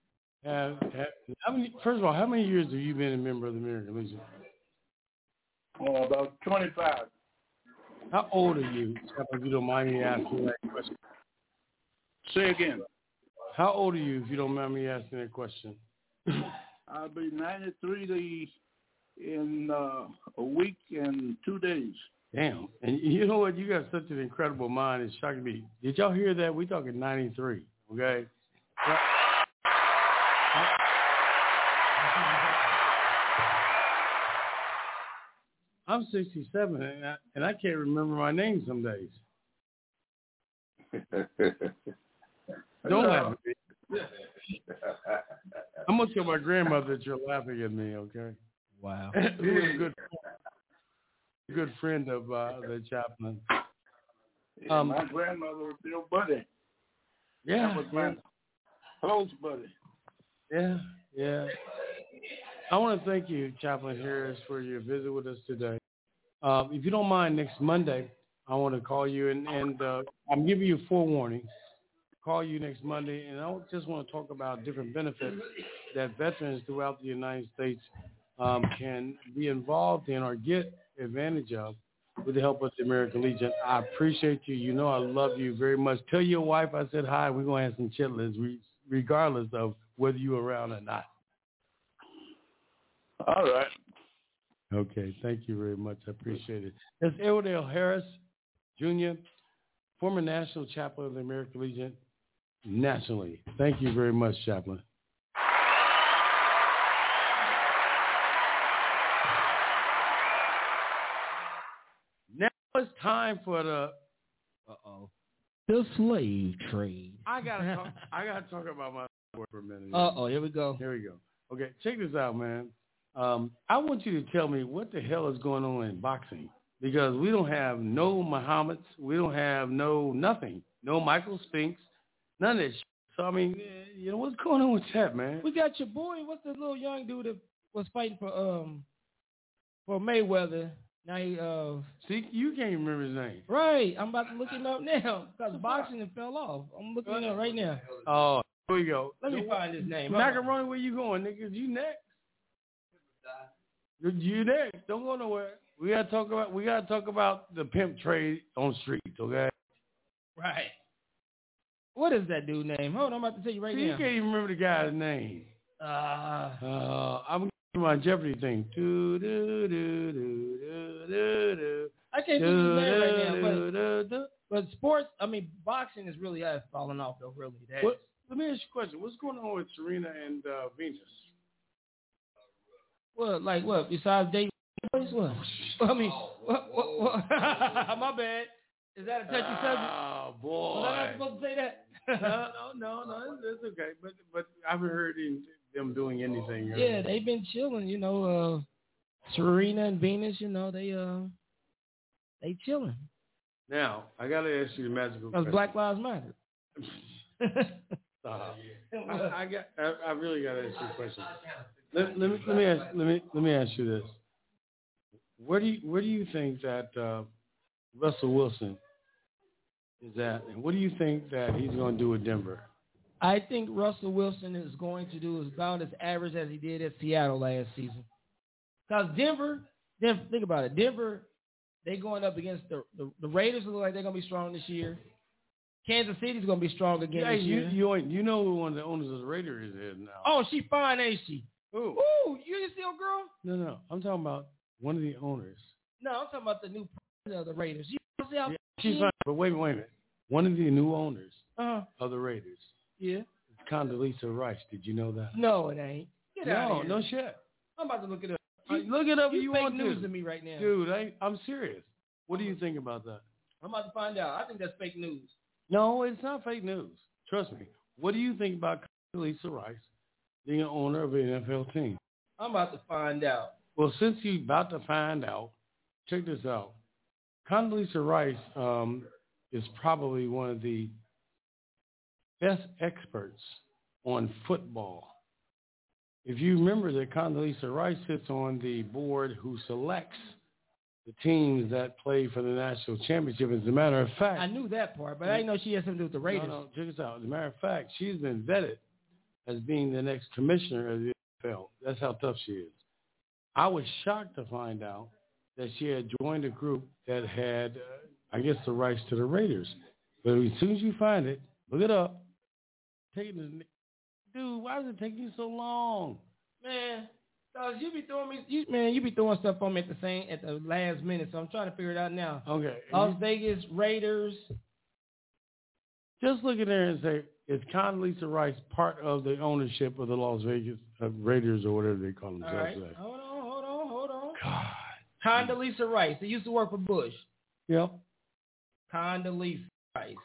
S1: first of all, how many years have you been a member of the American Legion?
S6: Oh, about 25.
S1: How old are you, if you don't mind me asking that question?
S6: Say again.
S1: How old are you, if you don't mind me asking that question?
S6: I'll be 93 in a week and 2 days.
S1: Damn. And you know what? You got such an incredible mind. It's shocking me. Did y'all hear that? We talking 93, okay? I'm 67, and I can't remember my name some days. Don't laugh at me. I'm going to tell my grandmother that you're laughing at me, okay?
S2: Wow.
S1: Who was a good friend of the chaplain.
S6: Yeah, my grandmother was your buddy.
S1: Yeah.
S6: That was my close buddy.
S1: Yeah. I want to thank you, Chaplain Harris, for your visit with us today. If you don't mind, next Monday, I want to call you, and I'm giving you forewarning. Call you next Monday, and I just want to talk about different benefits that veterans throughout the United States can be involved in or get advantage of with the help of the American Legion. I appreciate you. You know I love you very much. Tell your wife I said hi. We're going to have some chitlins regardless of whether you're around or not.
S6: All right.
S1: Okay. Thank you very much. I appreciate it. That's Elwell Harris, Jr., former National Chaplain of the American Legion nationally. Thank you very much, Chaplain. Now it's time for the
S2: slave trade.
S1: I gotta talk about my sport for a minute.
S2: Here we go.
S1: Okay, check this out, man. I want you to tell me what the hell is going on in boxing, because we don't have no Muhammad's, we don't have nothing, no Michael Spinks, none of that shit. So I mean, what's going on with that, man?
S2: We got your boy. What's the little young dude that was fighting for Mayweather? Now he
S1: see, you can't even remember his name.
S2: Right, I'm about to look him up now because boxing it fell off. I'm looking it up right now.
S1: Oh, here we go.
S2: Let me find his name.
S1: Macaroni, where you going, niggas? You next? You next? Don't go nowhere. We gotta talk about the pimp trade on streets, okay?
S2: Right. What is that dude's name? Hold on, I'm about to tell you right now.
S1: You can't even remember the guy's name. I'm my Jeopardy thing.
S2: I can't think of his name right now, but sports, boxing is really falling off though, really.
S1: Let me ask you a question. What's going on with Serena and Venus?
S2: What? Besides dating? What? What? My bad. Is that a touchy subject?
S1: Oh, boy.
S2: Was I not supposed to say that?
S1: No, it's okay. But I haven't heard them doing anything.
S2: Yeah, they've been chilling, Serena and Venus, they chilling.
S1: Now, I got to ask you the magical question.
S2: Because Black Lives Matter.
S1: I really got to ask you a question. Let me ask you this. Where do you think that Russell Wilson is at, and what do you think that he's going to do with Denver?
S2: I think Russell Wilson is going to do about as average as he did at Seattle last season. Because Denver, think about it. Denver, they going up against the Raiders. Look like they're going to be strong this year. Kansas City's going to be strong again this year.
S1: You know who one of the owners of the Raiders is now.
S2: Oh, she fine, ain't she?
S1: Who?
S2: Ooh, you didn't see old girl?
S1: No. I'm talking about one of the owners.
S2: No, I'm talking about the new president of the Raiders. You see how
S1: she's fine, but wait a minute. One of the new owners of the Raiders.
S2: Yeah.
S1: It's Condoleezza Rice. Did you know that?
S2: No, it ain't. Get out of here.
S1: No shit.
S2: I'm about to look it up.
S1: Look it up if you want to.
S2: Fake news to me right now.
S1: Dude, I'm serious. What do you think about that?
S2: I'm about to find out. I think that's fake news.
S1: No, it's not fake news. Trust me. What do you think about Condoleezza Rice being an owner of an NFL team?
S2: I'm about to find out.
S1: Well, since you're about to find out, check this out. Condoleezza Rice is probably one of the best experts on football. If you remember that Condoleezza Rice sits on the board who selects the teams that play for the national championship. As a matter of fact,
S2: I knew that part, but I didn't know she had something to do with the Raiders.
S1: No, check this out. As a matter of fact, she's been vetted as being the next commissioner of the NFL. That's how tough she is. I was shocked to find out that she had joined a group that had, I guess, the rights to the Raiders. But as soon as you find it, look it up. Dude, why does it take you so long?
S2: Man, cause you be throwing stuff on me at the last minute, so I'm trying to figure it out now.
S1: Okay.
S2: Las Vegas Raiders.
S1: Just look at there and say, is Condoleezza Rice part of the ownership of the Las Vegas Raiders or whatever they call themselves?
S2: All right.
S1: Today?
S2: Hold on.
S1: God.
S2: Condoleezza Rice. They used to work for Bush.
S1: Yep.
S2: Condoleezza Rice.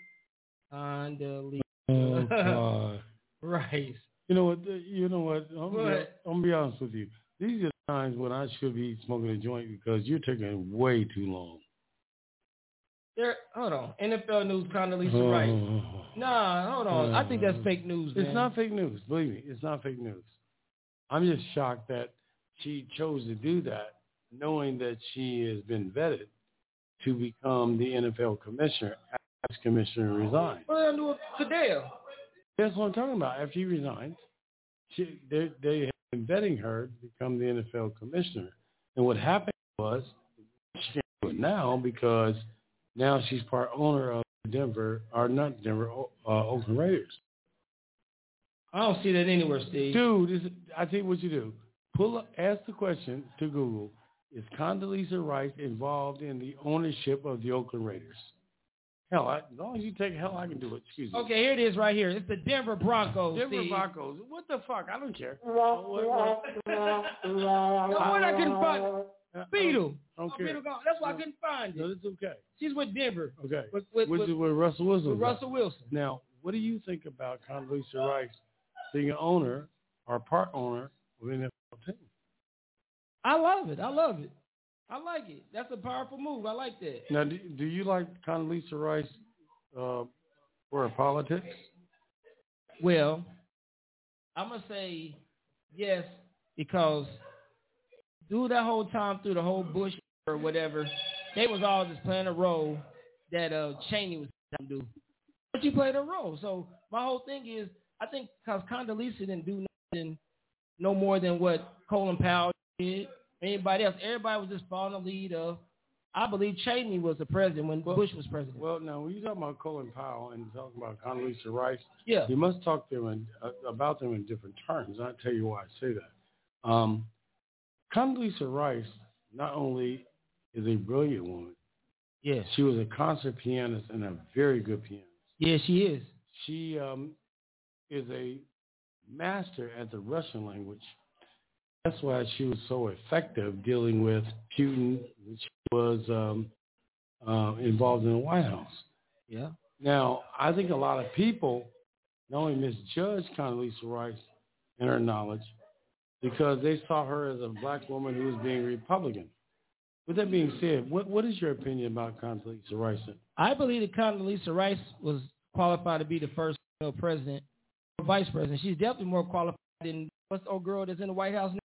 S1: Oh, God.
S2: Rice.
S1: You know what? I'm gonna be honest with you. These are times when I should be smoking a joint because you're taking way too long.
S2: Hold on. NFL news, Condoleezza Rice. Nah, hold on. I think that's fake news, man.
S1: It's not fake news. Believe me, it's not fake news. I'm just shocked that she chose to do that, knowing that she has been vetted to become the NFL commissioner. As commissioner resigned.
S2: Well, I knew it Cadell.
S1: That's what I'm talking about. After he resigned, they have been vetting her to become the NFL commissioner. And what happened was, she can't do it now because now she's part owner of Oakland Raiders.
S2: I don't see that anywhere, Steve.
S1: Dude, I tell you what you do. Ask the question to Google, is Condoleezza Rice involved in the ownership of the Oakland Raiders? Hell, as long as you take hell, I can do it. Excuse me.
S2: Okay, here it is right here. It's the Denver Broncos.
S1: Denver Broncos. What the fuck? I don't care.
S2: No, what I couldn't find Beetle.
S1: Okay.
S2: That's why I couldn't find it.
S1: No, it's okay.
S2: She's with Denver.
S1: Okay.
S2: With
S1: Russell Wilson.
S2: With Russell Wilson.
S1: Now, what do you think about Condoleezza Rice being an owner or part owner of an NFL team?
S2: I love it. I like it. That's a powerful move. I like that.
S1: Now, do you like Condoleezza Rice for her politics?
S2: Well, I'm going to say yes because through that whole time, through the whole Bush or whatever, they was all just playing a role that Cheney was trying to do. But you played a role. So my whole thing is, I think because Condoleezza didn't do nothing no more than what Colin Powell did. Anybody else? Everybody was just following the lead of, I believe Cheney was the president when Bush was president.
S1: Well, now, when you talk about Colin Powell and talking about Condoleezza Rice,
S2: yeah,
S1: you must talk to them about them in different terms. I'll tell you why I say that. Condoleezza Rice not only is a brilliant woman,
S2: yes,
S1: she was a concert pianist and a very good pianist.
S2: Yes, she is.
S1: She is a master at the Russian language. That's why she was so effective dealing with Putin, which was involved in the White House.
S2: Yeah.
S1: Now, I think a lot of people not only misjudge Condoleezza Rice and her knowledge because they saw her as a black woman who was being Republican. With that being said, what is your opinion about Condoleezza Rice?
S2: I believe that Condoleezza Rice was qualified to be the first president or vice president. She's definitely more qualified than what's the old girl that's in the White House now?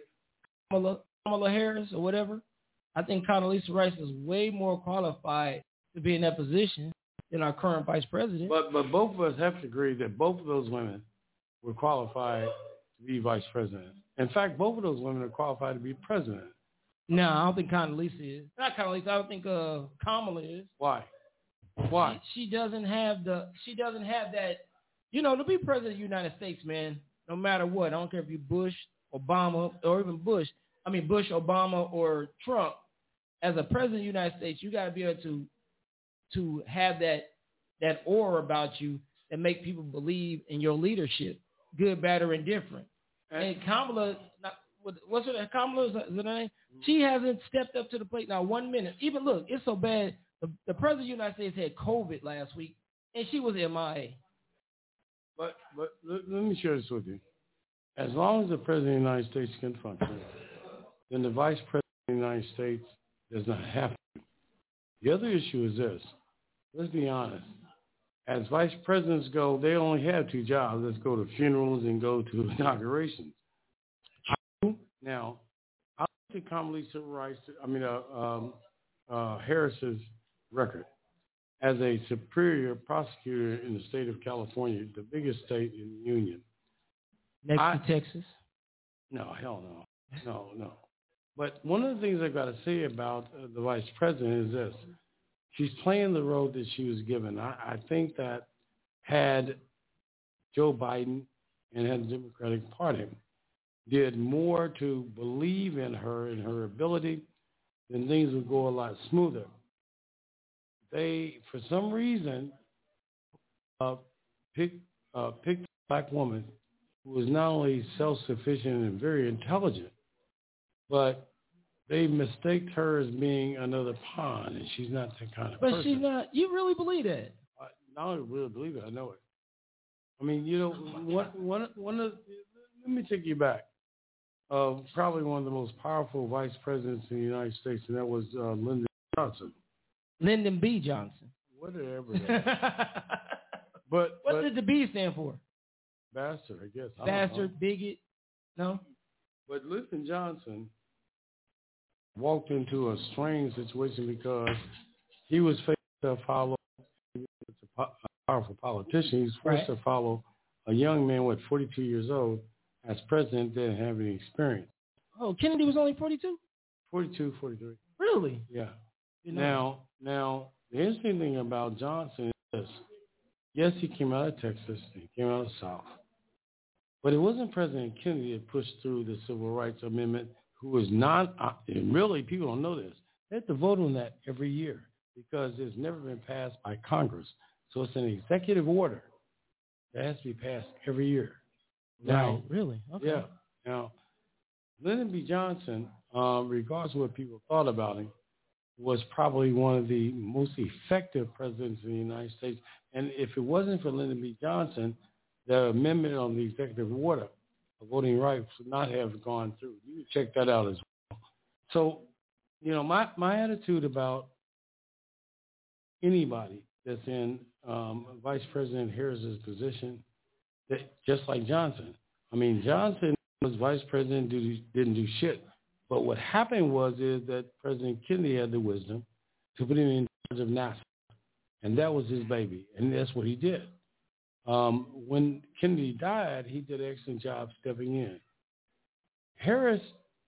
S2: Kamala Harris or whatever. I think Condoleezza Rice is way more qualified to be in that position than our current vice president.
S1: But both of us have to agree that both of those women were qualified to be vice president. In fact, both of those women are qualified to be president.
S2: No, I don't think Condoleezza is. Not Condoleezza. I don't think Kamala is.
S1: Why? Why?
S2: She doesn't have that. You know, to be president of the United States, man, no matter what, I don't care if you Bush, Obama, or even Bush, Obama, or Trump, as a president of the United States, you got to be able to have that aura about you that make people believe in your leadership, good, bad, or indifferent. And Kamala, what's her name? Kamala, is her name? She hasn't stepped up to the plate now 1 minute. Even look, it's so bad. The president of the United States had COVID last week, and she was MIA.
S1: But let me share this with you. As long as the president of the United States can function, then the vice president of the United States does not have to. The other issue is this. Let's be honest. As vice presidents go, they only have two jobs. Let's go to funerals and go to inaugurations. Now, I think Condoleezza Rice, Harris's record as a superior prosecutor in the state of California, the biggest state in the union.
S2: Next to Texas?
S1: No, hell no. No. But one of the things I've got to say about the vice president is this. She's playing the role that she was given. I think that had Joe Biden and had the Democratic Party did more to believe in her and her ability, then things would go a lot smoother. They, for some reason, picked a black woman who was not only self-sufficient and very intelligent, but they mistaked her as being another pawn, and she's not that kind of person.
S2: But she's not. You really believe that?
S1: I don't really believe it. I know it. I mean, you know, one of. Let me take you back. Probably one of the most powerful vice presidents in the United States, and that was Lyndon Johnson.
S2: Lyndon B. Johnson.
S1: Whatever. But
S2: what did the B stand for?
S1: Bastard, I guess.
S2: Bastard, bigot. No.
S1: But Lyndon Johnson walked into a strange situation because he was faced to follow a powerful politician. He was forced to follow a young man, 42 years old, as president, didn't have any experience.
S2: Oh, Kennedy was only 42?
S1: 42, 43.
S2: Really?
S1: Yeah. Now, the interesting thing about Johnson is this. Yes, he came out of Texas. He came out of the South. But it wasn't President Kennedy that pushed through the Civil Rights Amendment, who was not, and really, people don't know this. They have to vote on that every year because it's never been passed by Congress. So it's an executive order that has to be passed every year. Now,
S2: right, really? Okay.
S1: Yeah. Now, Lyndon B. Johnson, regardless of what people thought about him, was probably one of the most effective presidents in the United States. And if it wasn't for Lyndon B. Johnson, the amendment on the executive order of voting rights would not have gone through. You can check that out as well. So, you know, my attitude about anybody that's in Vice President Harris's position, that just like Johnson. I mean, Johnson was vice president, didn't do shit. But what happened is that President Kennedy had the wisdom to put him in charge of NASA. And that was his baby. And that's what he did. When Kennedy died, he did an excellent job stepping in. Harris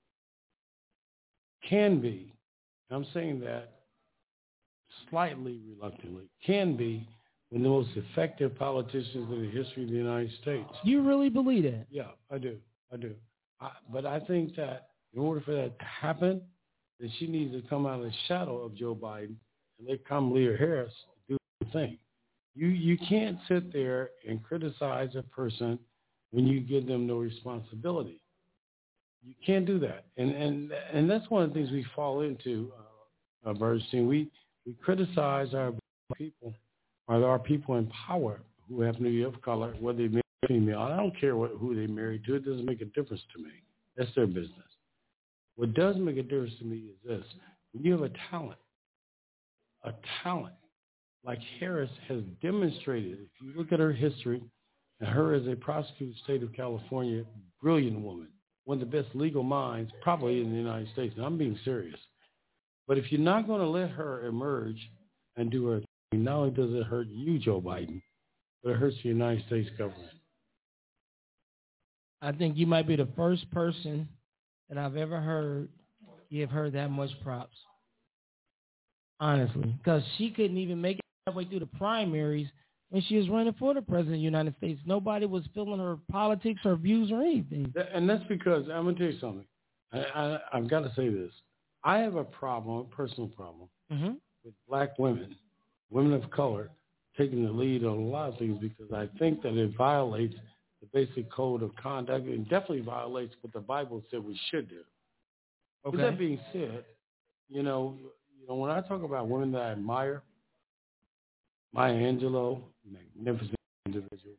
S1: can be, I'm saying that slightly reluctantly, can be one of the most effective politicians in the history of the United States.
S2: You really believe that?
S1: Yeah, I do. But I think that in order for that to happen, that she needs to come out of the shadow of Joe Biden and let Kamala Harris do the thing. You can't sit there and criticize a person when you give them no responsibility. You can't do that. And that's one of the things we fall into, Bernstein. We criticize our people, or our people in power who happen to be of color, whether they marry female. I don't care who they married to. It doesn't make a difference to me. That's their business. What does make a difference to me is this. When you have a talent like Harris has demonstrated, if you look at her history, and her as a prosecutor of the state of California, brilliant woman, one of the best legal minds probably in the United States, and I'm being serious. But if you're not going to let her emerge and do her not only does it hurt you, Joe Biden, but it hurts the United States government.
S2: I think you might be the first person that I've ever heard give her that much props. Honestly, because she couldn't even make it halfway through the primaries when she was running for the president of the United States. Nobody was feeling her politics, her views, or anything.
S1: And that's because, I'm going to tell you something. I've got to say this. I have a problem, a personal problem, with black women, women of color, taking the lead on a lot of things because I think that it violates the basic code of conduct and definitely violates what the Bible said we should do. Okay. With that being said, you know, when I talk about women that I admire, Maya Angelou, magnificent individual.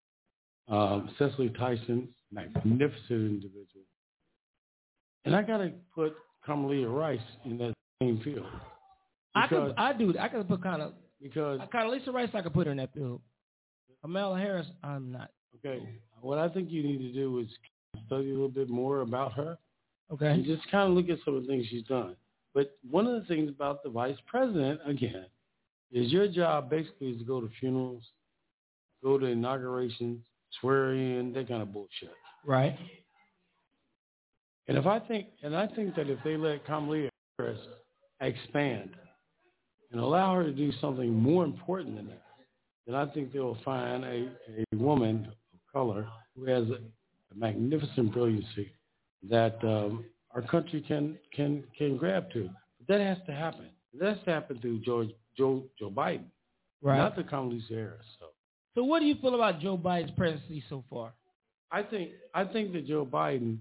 S1: Cicely Tyson, magnificent individual. And I got to put Kamala Rice in that same field.
S2: I could put Condoleezza Rice, I could put her in that field. Kamala Harris, I'm not.
S1: Okay. What I think you need to do is study a little bit more about her.
S2: Okay.
S1: And just kind of look at some of the things she's done. But one of the things about the vice president, again, is your job basically is to go to funerals, go to inaugurations, swear in, that kind of bullshit.
S2: Right.
S1: And I think that if they let Kamala Harris expand and allow her to do something more important than that, then I think they'll find a woman of color who has a magnificent brilliancy that our country can grab to. But that has to happen. That has to happen through Joe Biden, right? Not the Kamala Harris.
S2: So what do you feel about Joe Biden's presidency so far?
S1: I think that Joe Biden.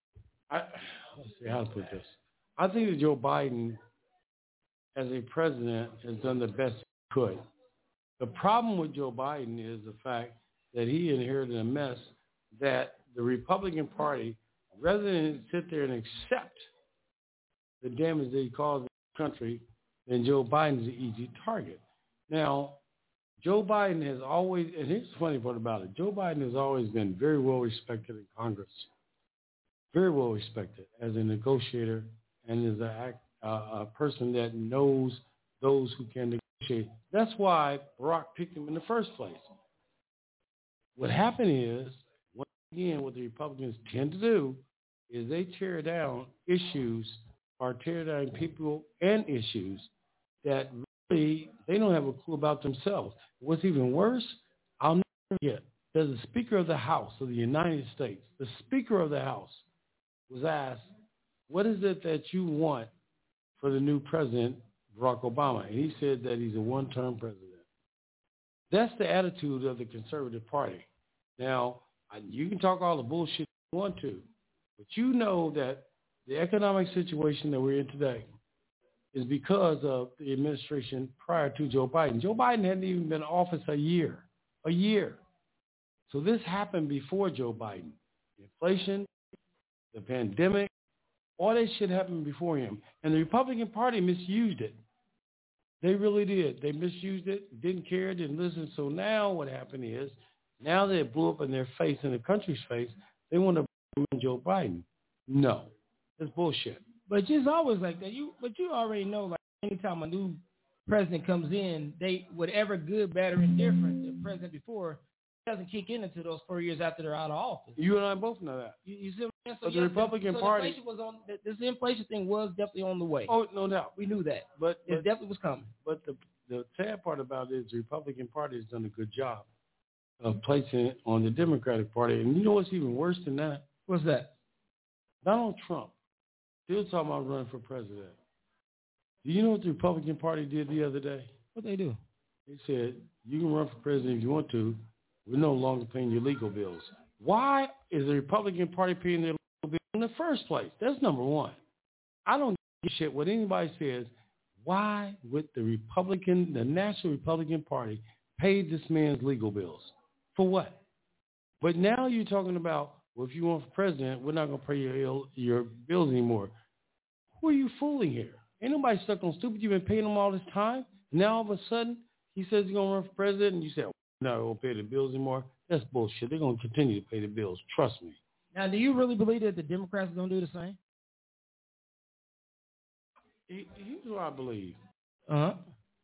S1: Let's see how to put this. I think that Joe Biden, as a president, has done the best he could. The problem with Joe Biden is the fact that he inherited a mess that the Republican Party, rather than sit there and accept the damage that he caused the country, then Joe Biden's an easy target. Now, Joe Biden has always, and here's the funny part about it, Joe Biden has always been very well respected in Congress, very well respected as a negotiator and as a person that knows those who can negotiate. That's why Barack picked him in the first place. What happened is, once again, what the Republicans tend to do is they tear down issues or tear down people and issues that really they don't have a clue about themselves. What's even worse, I'll never forget, there's a Speaker of the House of the United States. The Speaker of the House was asked, what is it that you want for the new president, Barack Obama? And he said that he's a one-term president. That's the attitude of the Conservative Party. Now, you can talk all the bullshit you want to, but you know that the economic situation that we're in today is because of the administration prior to Joe Biden. Joe Biden hadn't even been in office a year. So this happened before Joe Biden. The inflation, the pandemic, all that shit happened before him. And the Republican Party misused it. They really did. They misused it, didn't care, didn't listen. So now what happened is, now that it blew up in their face, in the country's face, they want to blame Joe Biden. No, that's bullshit.
S2: But it's always like that. But you already know, like, anytime a new president comes in, they, whatever good, bad, or indifferent the president before, doesn't kick in until those 4 years after they're out of office.
S1: You and I both know that.
S2: You see what I'm saying? So
S1: but the Republican Party,
S2: this inflation thing was definitely on the way.
S1: Oh, no doubt.
S2: We knew that. But it definitely was coming.
S1: But the sad part about it is the Republican Party has done a good job of placing it on the Democratic Party. And you know what's even worse than that?
S2: What's that?
S1: Donald Trump still talking about running for president. Do you know what the Republican Party did the other day?
S2: What they do?
S1: They said, you can run for president if you want to. We're no longer paying your legal bills. Why is the Republican Party paying their legal bills in the first place? That's number one. I don't give a shit what anybody says. Why would the National Republican Party pay this man's legal bills? For what? But now you're talking about, well, if you want for president, we're not going to pay your bills anymore. Who are you fooling here? Ain't nobody stuck on stupid. You've been paying them all this time. Now all of a sudden, he says he's going to run for president, and you say, no, they won't pay the bills anymore. That's bullshit. They're going to continue to pay the bills. Trust me.
S2: Now, do you really believe that the Democrats are going to do the same?
S1: Here's what I believe.
S2: Uh-huh.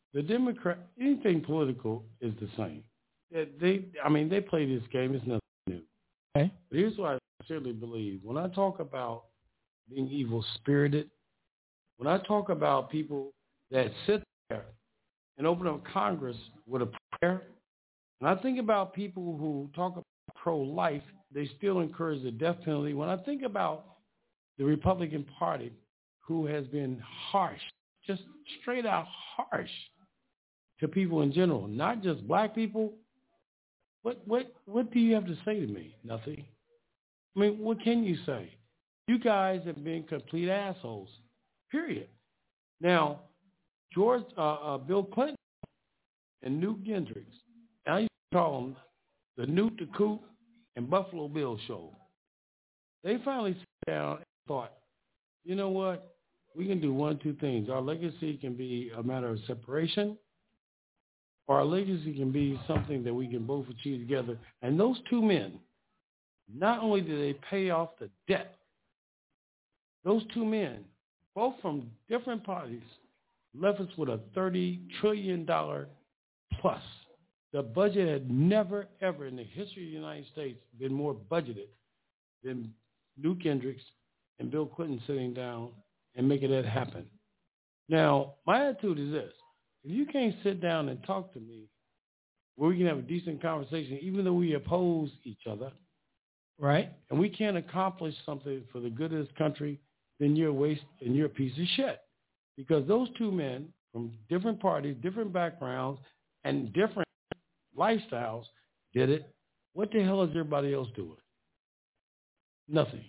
S1: The Democrat, anything political is the same. They play this game. It's nothing new.
S2: Okay.
S1: But here's what I sincerely believe. When I talk about being evil-spirited, when I talk about people that sit there and open up Congress with a prayer, and I think about people who talk about pro-life, they still encourage the death penalty. When I think about the Republican Party, who has been harsh, just straight out harsh to people in general, not just black people, what do you have to say to me? Nothing. I mean, what can you say? You guys have been complete assholes, period. Now, Bill Clinton and Newt Gingrich, I used to call them the Newt the Coot and Buffalo Bill show. They finally sat down and thought, you know what? We can do one of two things. Our legacy can be a matter of separation, or our legacy can be something that we can both achieve together. And those two men, not only did they pay off the debt, those two men, both from different parties, left us with a $30 trillion plus. The budget had never, ever in the history of the United States been more budgeted than Newt Gingrich and Bill Clinton sitting down and making that happen. Now, my attitude is this. If you can't sit down and talk to me where we can have a decent conversation, even though we oppose each other,
S2: right,
S1: and we can't accomplish something for the good of this country, then you're a waste and you're a piece of shit. Because those two men from different parties, different backgrounds, and different lifestyles did it. What the hell is everybody else doing? Nothing.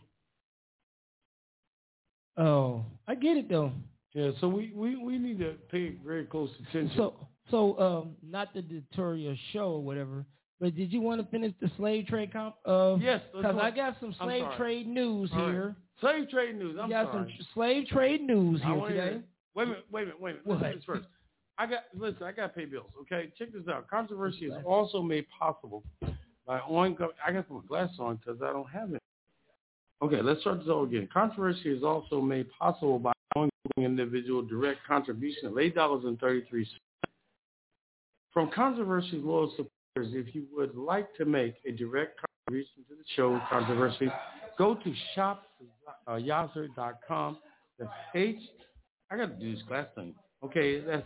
S2: Oh, I get it though.
S1: Yeah, so we need to pay very close attention.
S2: So not to deter your show or whatever, but did you want to finish the slave trade
S1: yes,
S2: because I got some slave trade news here.
S1: Right. Slave trade news. I'm
S2: sorry. Some slave trade news here today.
S1: Wait a minute. Let's do this first. I got to pay bills. Okay, check this out. Controversy is also made possible by ongoing. I got to put my glasses on because I don't have it. Okay, let's start this all again. Controversy is also made possible by ongoing individual direct contribution of $8.33 from Controversy's loyal supporters. If you would like to make a direct contribution to the show Controversy, go to shop.yazzer.com. That's I got to do this class thing. Okay, that's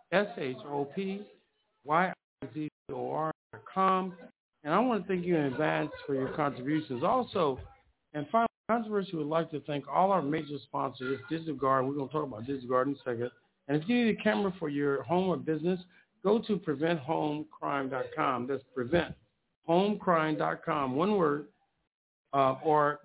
S1: shopyazor.com. And I want to thank you in advance for your contributions. Also, and finally, Controversy would like to thank all our major sponsors, DigitalGuard. We're going to talk about DigitalGuard in a second. And if you need a camera for your home or business, go to preventhomecrime.com. That's preventhomecrime.com, one word, or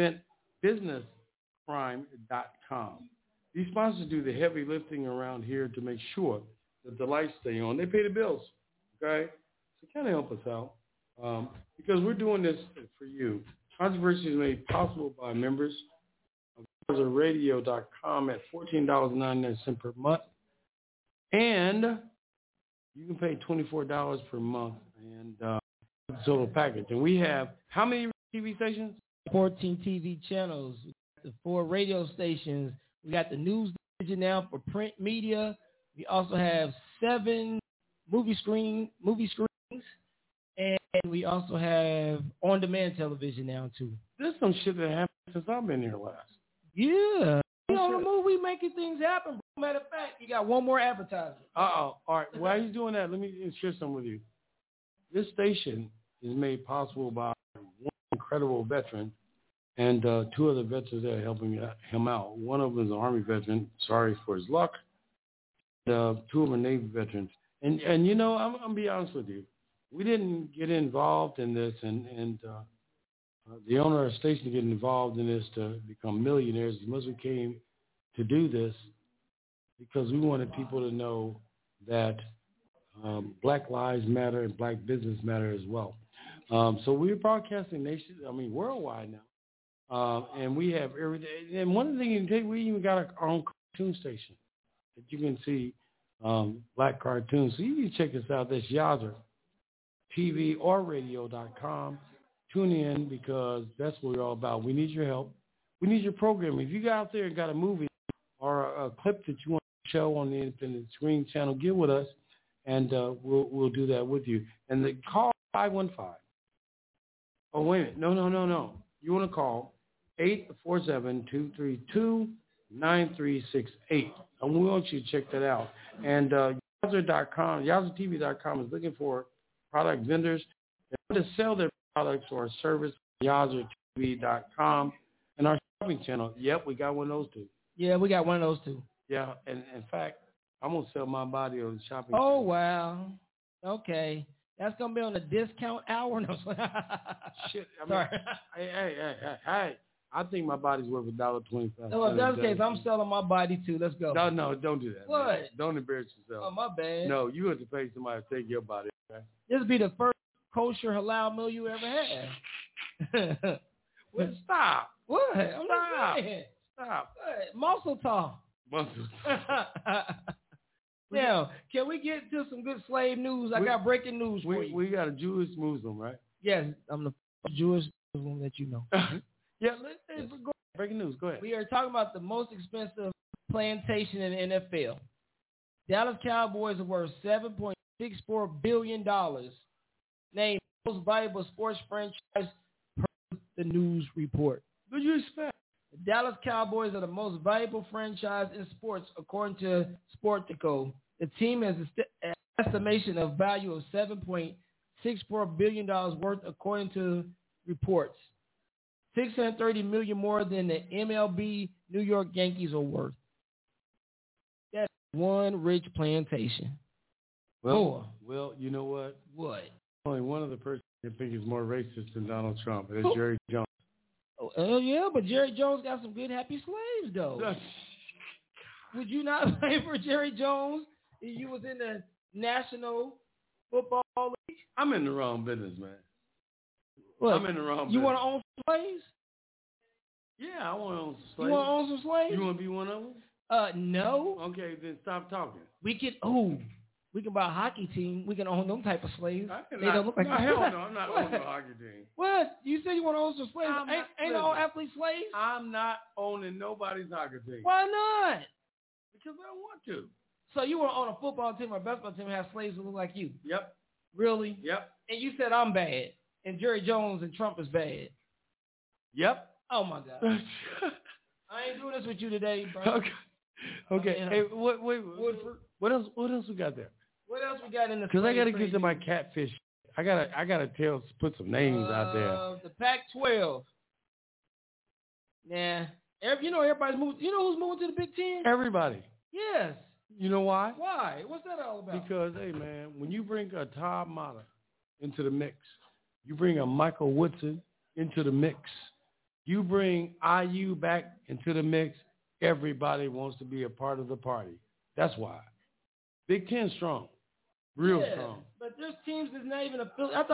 S1: preventbusinesscrime.com. These sponsors do the heavy lifting around here to make sure that the lights stay on. They pay the bills, okay? So kind of help us out because we're doing this for you. Controversy is made possible by members of radio.com at $14.99 per month. And you can pay $24 per month and total package. And we have how many TV stations?
S2: 14 TV channels, the 4 radio stations. We got the news division now for print media. We also have 7 movie screens. And we also have on-demand television now, too.
S1: There's some shit that happened since I've been here last.
S2: Yeah. On the move, we making things happen. Matter of fact, you got one more advertisement.
S1: All right. While he's doing that, let me share something with you. This station is made possible by one incredible veteran and 2 other veterans that are helping him out. One of them is an Army veteran. Sorry for his luck. 2 of them are Navy veterans. And you know, I'm going to be honest with you. We didn't get involved in this, and the owner of the station getting involved in this to become millionaires. We came to do this because we wanted people to know that Black Lives Matter and Black business matter as well. So we're broadcasting worldwide now, and we have everything. And one of the things you can take, we even got our own cartoon station that you can see black cartoons. So you can check us out. That's Yazzer. TV or radio.com. Tune in because that's what we're all about. We need your help. We need your programming. If you got out there and got a movie or a clip that you want show on the Independent Screen Channel, get with us, and we'll do that with you. And the call 515. Oh, wait a minute. No. You want to call 847-232-9368. And we want you to check that out. And Yazoo.com, YazooTV.com is looking for product vendors that want to sell their products or service. YazooTV.com. And our shopping channel. Yep, we got one of those two.
S2: Yeah, we got one of those two.
S1: Yeah, and in fact, I'm going to sell my body on the shopping
S2: Oh,
S1: channel.
S2: wow. Okay. That's going to be on the discount hour? No.
S1: Shit. I mean,
S2: Sorry.
S1: Hey. I think my body's worth $1.25.
S2: No, if that's the case, I'm selling my body too. Let's go.
S1: No, don't do that.
S2: What?
S1: Man. Don't embarrass yourself.
S2: Oh, my bad.
S1: No, you have to pay somebody to take your body. Okay?
S2: This will be the first kosher halal meal you ever had.
S1: Well, stop.
S2: What? I'm not saying.
S1: Stop.
S2: What? Muscle talk. Now, can we get to some good slave news? I got breaking news for you.
S1: We got a Jewish Muslim, right?
S2: Yes, I'm the Jewish Muslim that you know.
S1: Yeah, let's go. Breaking news. Go ahead.
S2: We are talking about the most expensive plantation in the NFL. Dallas Cowboys are worth $7.64 billion. Named most valuable sports franchise per the news report.
S1: What do you expect?
S2: The Dallas Cowboys are the most valuable franchise in sports, according to Sportico. The team has an estimation of value of $7.64 billion worth, according to reports. $630 million more than the MLB New York Yankees are worth. That's one rich plantation.
S1: Well, you know what?
S2: What?
S1: Only one other person I think is more racist than Donald Trump, and it's Jerry Jones.
S2: Oh, yeah, but Jerry Jones got some good happy slaves, though. Would you not pay for Jerry Jones if you was in the National Football League?
S1: I'm in the wrong business, man.
S2: What?
S1: I'm in the wrong business.
S2: You want to own some slaves?
S1: Yeah, I want to own some slaves.
S2: You want to own some slaves?
S1: You want to be one of them?
S2: No.
S1: Okay, then stop talking.
S2: We can buy a hockey team. We can own them type of slaves. They don't look like
S1: hell no, I'm not owning a hockey team.
S2: What? You said you want to own some slaves? Ain't all athletes slaves?
S1: I'm not owning nobody's hockey team.
S2: Why not?
S1: Because I don't want to.
S2: So you want to own a football team or a basketball team and have slaves who look like you?
S1: Yep.
S2: Really?
S1: Yep.
S2: And you said I'm bad, and Jerry Jones and Trump is bad.
S1: Yep.
S2: Oh, my God. I ain't doing this with you today, bro.
S1: Okay. Hey, what else we got there?
S2: What else we got in the?
S1: Because I got to get to my catfish. I gotta put some names out there.
S2: The Pac-12. Nah, everybody's moving. You know who's moving to the Big Ten?
S1: Everybody.
S2: Yes.
S1: You know why?
S2: Why? What's that all about?
S1: Because hey man, when you bring a Todd Monken into the mix, you bring a Michael Woodson into the mix, you bring IU back into the mix. Everybody wants to be a part of the party. That's why. Big Ten strong. Real strong.
S2: But there's teams that's not even affiliated.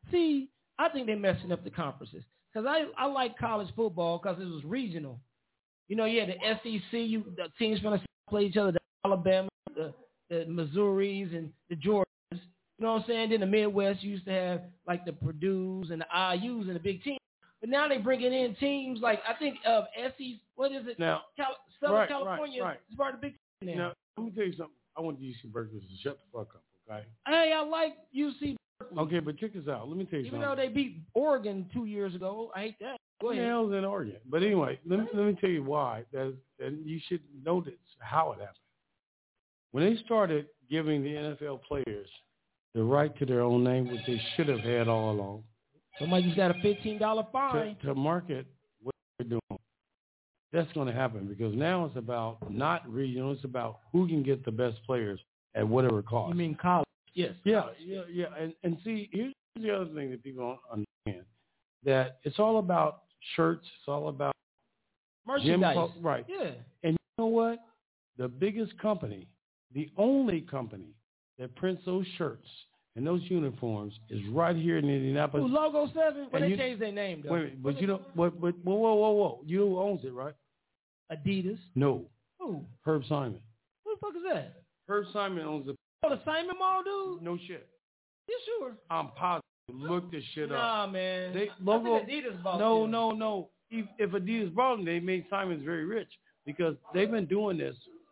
S2: I think they're messing up the conferences. Because I like college football because it was regional. You know, you had the SEC, the teams going to play each other, the Alabama, the Missouris, and the Georgias. You know what I'm saying? Then the Midwest used to have like the Purdue's and the IU's and the Big Ten. But now they're bringing in teams like, I think, SEC, what is it?
S1: Now,
S2: Southern California is part of the Big Ten now.
S1: Now, let me tell you something. I want UC Berkeley to shut the fuck up, okay?
S2: Hey, I like UC Berkeley.
S1: Okay, but check this out. Let me tell you
S2: Even
S1: something.
S2: though they beat Oregon 2 years ago, I hate that. Go ahead.
S1: Hell's in Oregon. But anyway, let me tell you why. And you should notice how it happened. When they started giving the NFL players the right to their own name, which they should have had all along.
S2: Somebody just got a $15 fine.
S1: To market what they're doing. That's going to happen because now it's about not regional. It's about who can get the best players at whatever cost.
S2: You mean college? Yes.
S1: Yeah. And see, here's the other thing that people don't understand. That it's all about shirts. It's all about
S2: merchandise.
S1: Right.
S2: Yeah.
S1: And you know what? The biggest company, the only company that prints those shirts and those uniforms is right here in Indianapolis.
S2: Who, Logo 7? Well, they changed their name, though.
S1: Wait, but you know, whoa. You know who owns it, right?
S2: Adidas.
S1: No.
S2: Who?
S1: Herb Simon.
S2: Who the fuck is that?
S1: Herb Simon owns it.
S2: Oh, the Simon Mall dude?
S1: No shit.
S2: You sure?
S1: I'm positive. Look this shit up.
S2: Nah, man.
S1: Logo.
S2: I think Adidas bought them.
S1: No. If Adidas bought them, they made Simons very rich because they've been doing this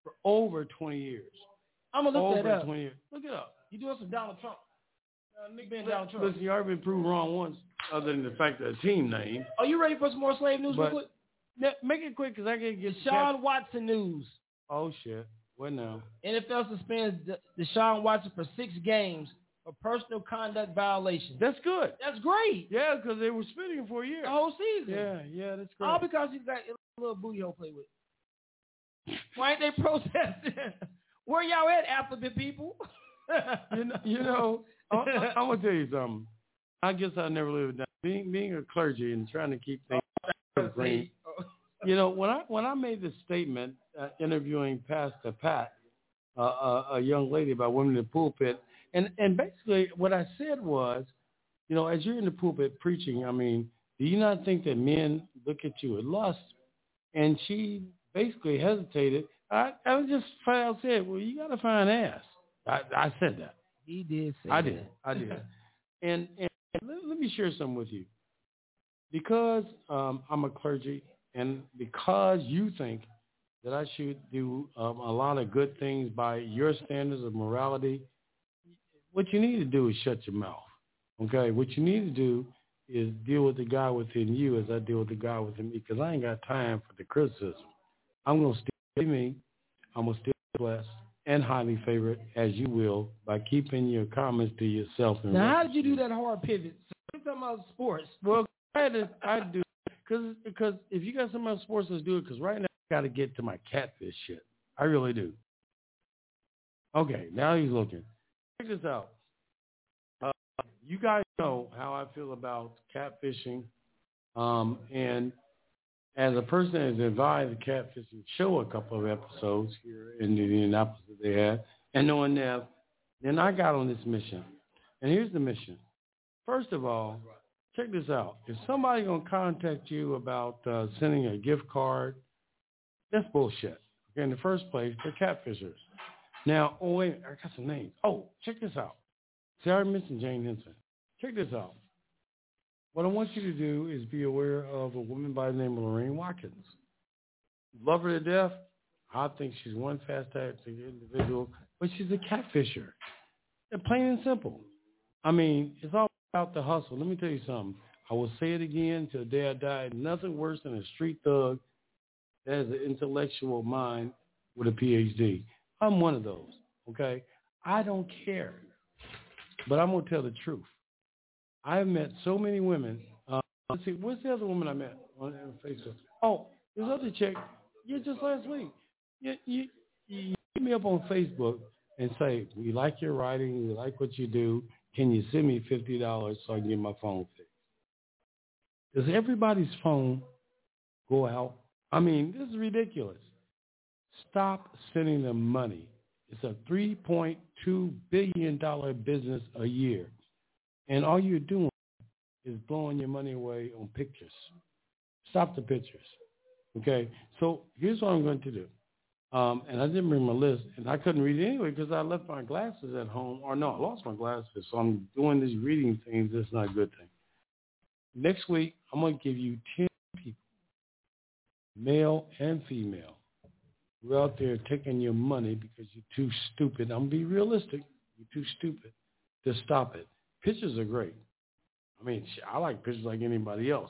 S1: for over 20 years.
S2: I'm gonna look
S1: over
S2: that up.
S1: 20 years. Look it up.
S2: You doing some Donald Trump? Nick being Donald Trump.
S1: Listen, you already been proved wrong once, other than the fact that a team name.
S2: Are you ready for some more slave news real quick?
S1: Make it quick because I can get
S2: Deshaun Watson news.
S1: Oh, shit. What now?
S2: NFL suspends Deshaun Watson for 6 games for personal conduct violations.
S1: That's good.
S2: That's great.
S1: Yeah, because they were spending him for a year.
S2: The whole season.
S1: Yeah, that's great.
S2: All because he's got a little booty hole to play with. Why ain't they protesting? Where y'all at, alphabet people?
S1: you know, I'm going to tell you something. I guess I never lived down. Being a clergy and trying to keep things green. You know, when I made this statement interviewing Pastor Pat, a young lady about women in the pulpit, and basically what I said was, you know, as you're in the pulpit preaching, I mean, do you not think that men look at you with lust? And she basically hesitated. I was just flat out said, well, you got to find ass. I said that.
S2: He did say
S1: I
S2: that.
S1: did. And let me share something with you. Because I'm a clergy, and because you think that I should do a lot of good things by your standards of morality, what you need to do is shut your mouth, okay? What you need to do is deal with the guy within you as I deal with the guy within me, because I ain't got time for the criticism. I'm going to still be me. I'm going to still be blessed and highly favored, as you will, by keeping your comments to yourself.
S2: Now, how did you do that hard pivot? So we're talking about sports.
S1: Well, I had to do it because if you got some other sports, let's do it, because right now I got to get to my catfish shit. I really do. Okay, now he's looking. Check this out. You guys know how I feel about catfishing, and as a person that has advised the catfishing show a couple of episodes here in Indianapolis that they had, and knowing that, then I got on this mission. And here's the mission. First of all, check this out. If somebody going to contact you about sending a gift card, that's bullshit. Okay, in the first place, they're catfishers. Now, oh, wait, I got some names. Oh, check this out. See, I mentioned Jane Henson. Check this out. What I want you to do is be aware of a woman by the name of Lorraine Watkins. Love her to death. I think she's one fantastic individual, but she's a catfisher. They're plain and simple. I mean, it's all about the hustle. Let me tell you something. I will say it again till the day I die. Nothing worse than a street thug that has an intellectual mind with a PhD. I'm one of those, okay? I don't care, but I'm going to tell the truth. I've met so many women. Let's see, what's the other woman I met on Facebook? Oh, this other chick, just last week. You hit me up on Facebook and say, we like your writing, we like what you do. Can you send me $50 so I can get my phone fixed? Does everybody's phone go out? I mean, this is ridiculous. Stop sending them money. It's a $3.2 billion business a year. And all you're doing is blowing your money away on pictures. Stop the pictures. Okay? So here's what I'm going to do. And I didn't bring my list, and I couldn't read it anyway because I left my glasses at home. Or no, I lost my glasses, so I'm doing these reading things. That's not a good thing. Next week, I'm going to give you 10 people, male and female, who are out there taking your money because you're too stupid. I'm going to be realistic. You're too stupid to stop it. Pictures are great. I mean, I like pictures like anybody else.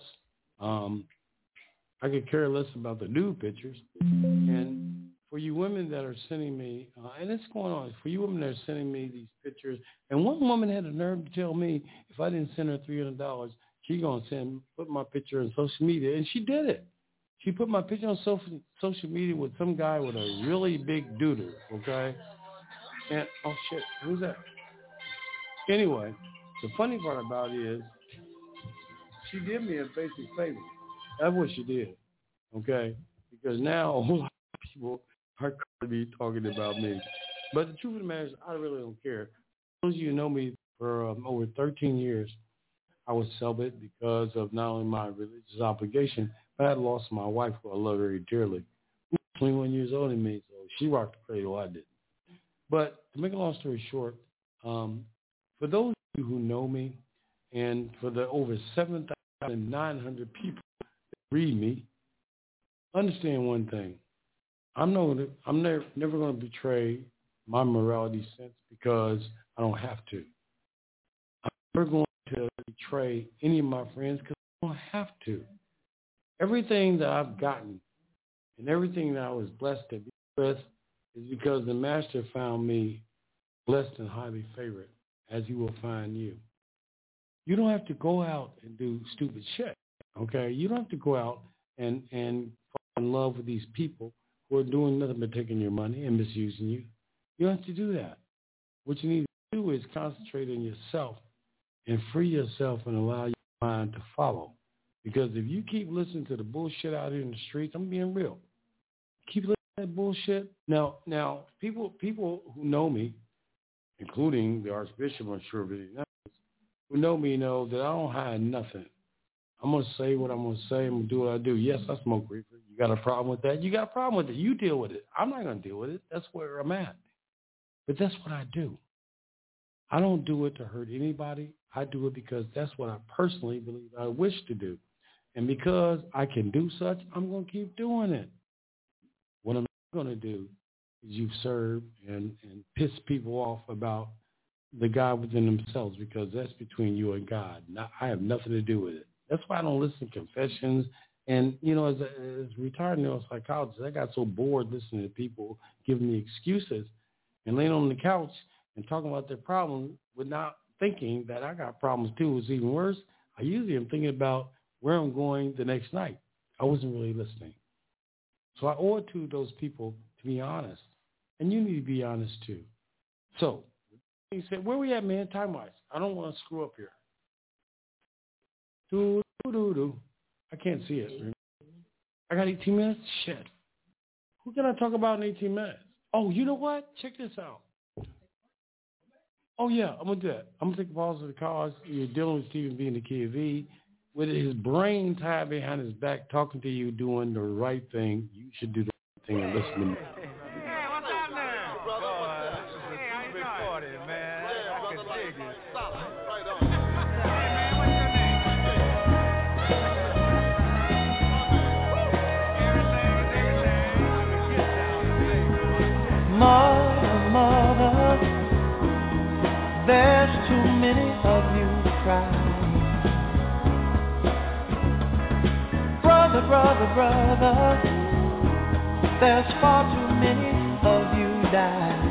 S1: I could care less about the nude pictures. And for you women that are sending me, and it's going on, for you women that are sending me these pictures, and one woman had the nerve to tell me if I didn't send her $300, she's going to put my picture on social media, and she did it. She put my picture on social media with some guy with a really big dooder, okay? And, oh, shit, who's that? Anyway, the funny part about it is she did me a basic favor. That's what she did, okay? Because now a whole lot of people are going to be talking about me. But the truth of the matter is I really don't care. Those of you who know me for over 13 years, I was celibate because of not only my religious obligation, but I had lost my wife, who I love very dearly, who was 21 years older than me, so she rocked the cradle, I didn't. But to make a long story short, for those of you who know me, and for the over 7,900 people that read me, understand one thing. never going to betray my morality sense because I don't have to. I'm never going to betray any of my friends because I don't have to. Everything that I've gotten and everything that I was blessed to be with is because the Master found me blessed and highly favored, as he will find you. You don't have to go out and do stupid shit, okay? You don't have to go out and fall in love with these people who are doing nothing but taking your money and misusing you. You don't have to do that. What you need to do is concentrate on yourself and free yourself and allow your mind to follow. Because if you keep listening to the bullshit out here in the streets, I'm being real. Keep listening to that bullshit. Now, people who know me, including the Archbishop, I'm sure, who know me know that I don't hide nothing. I'm going to say what I'm going to say. I'm going to do what I do. Yes, I smoke reefer. You got a problem with that? You got a problem with it. You deal with it. I'm not going to deal with it. That's where I'm at. But that's what I do. I don't do it to hurt anybody. I do it because that's what I personally believe I wish to do. And because I can do such, I'm going to keep doing it. What I'm not going to do is usurp and piss people off about the God within themselves, because that's between you and God. I have nothing to do with it. That's why I don't listen to confessions. And, you know, as a retired neuropsychologist, I got so bored listening to people giving me excuses and laying on the couch and talking about their problems without thinking that I got problems too. It's even worse. I usually am thinking about where I'm going the next night. I wasn't really listening. So I owe it to those people to be honest. And you need to be honest too. So, he said, where we at, man, time-wise? I don't want to screw up here. I can't see it. I got 18 minutes? Shit. Who can I talk about in 18 minutes? Oh, you know what? Check this out. Oh, yeah, I'm going to do that. I'm going to take a pause of the cause. You're dealing with Stephen B. in the Key of E. With his brain tied behind his back, talking to you, doing the right thing. You should do the right thing and listen to me.
S8: Mother, there's too many of you crying. Brother, there's far too many of you dying.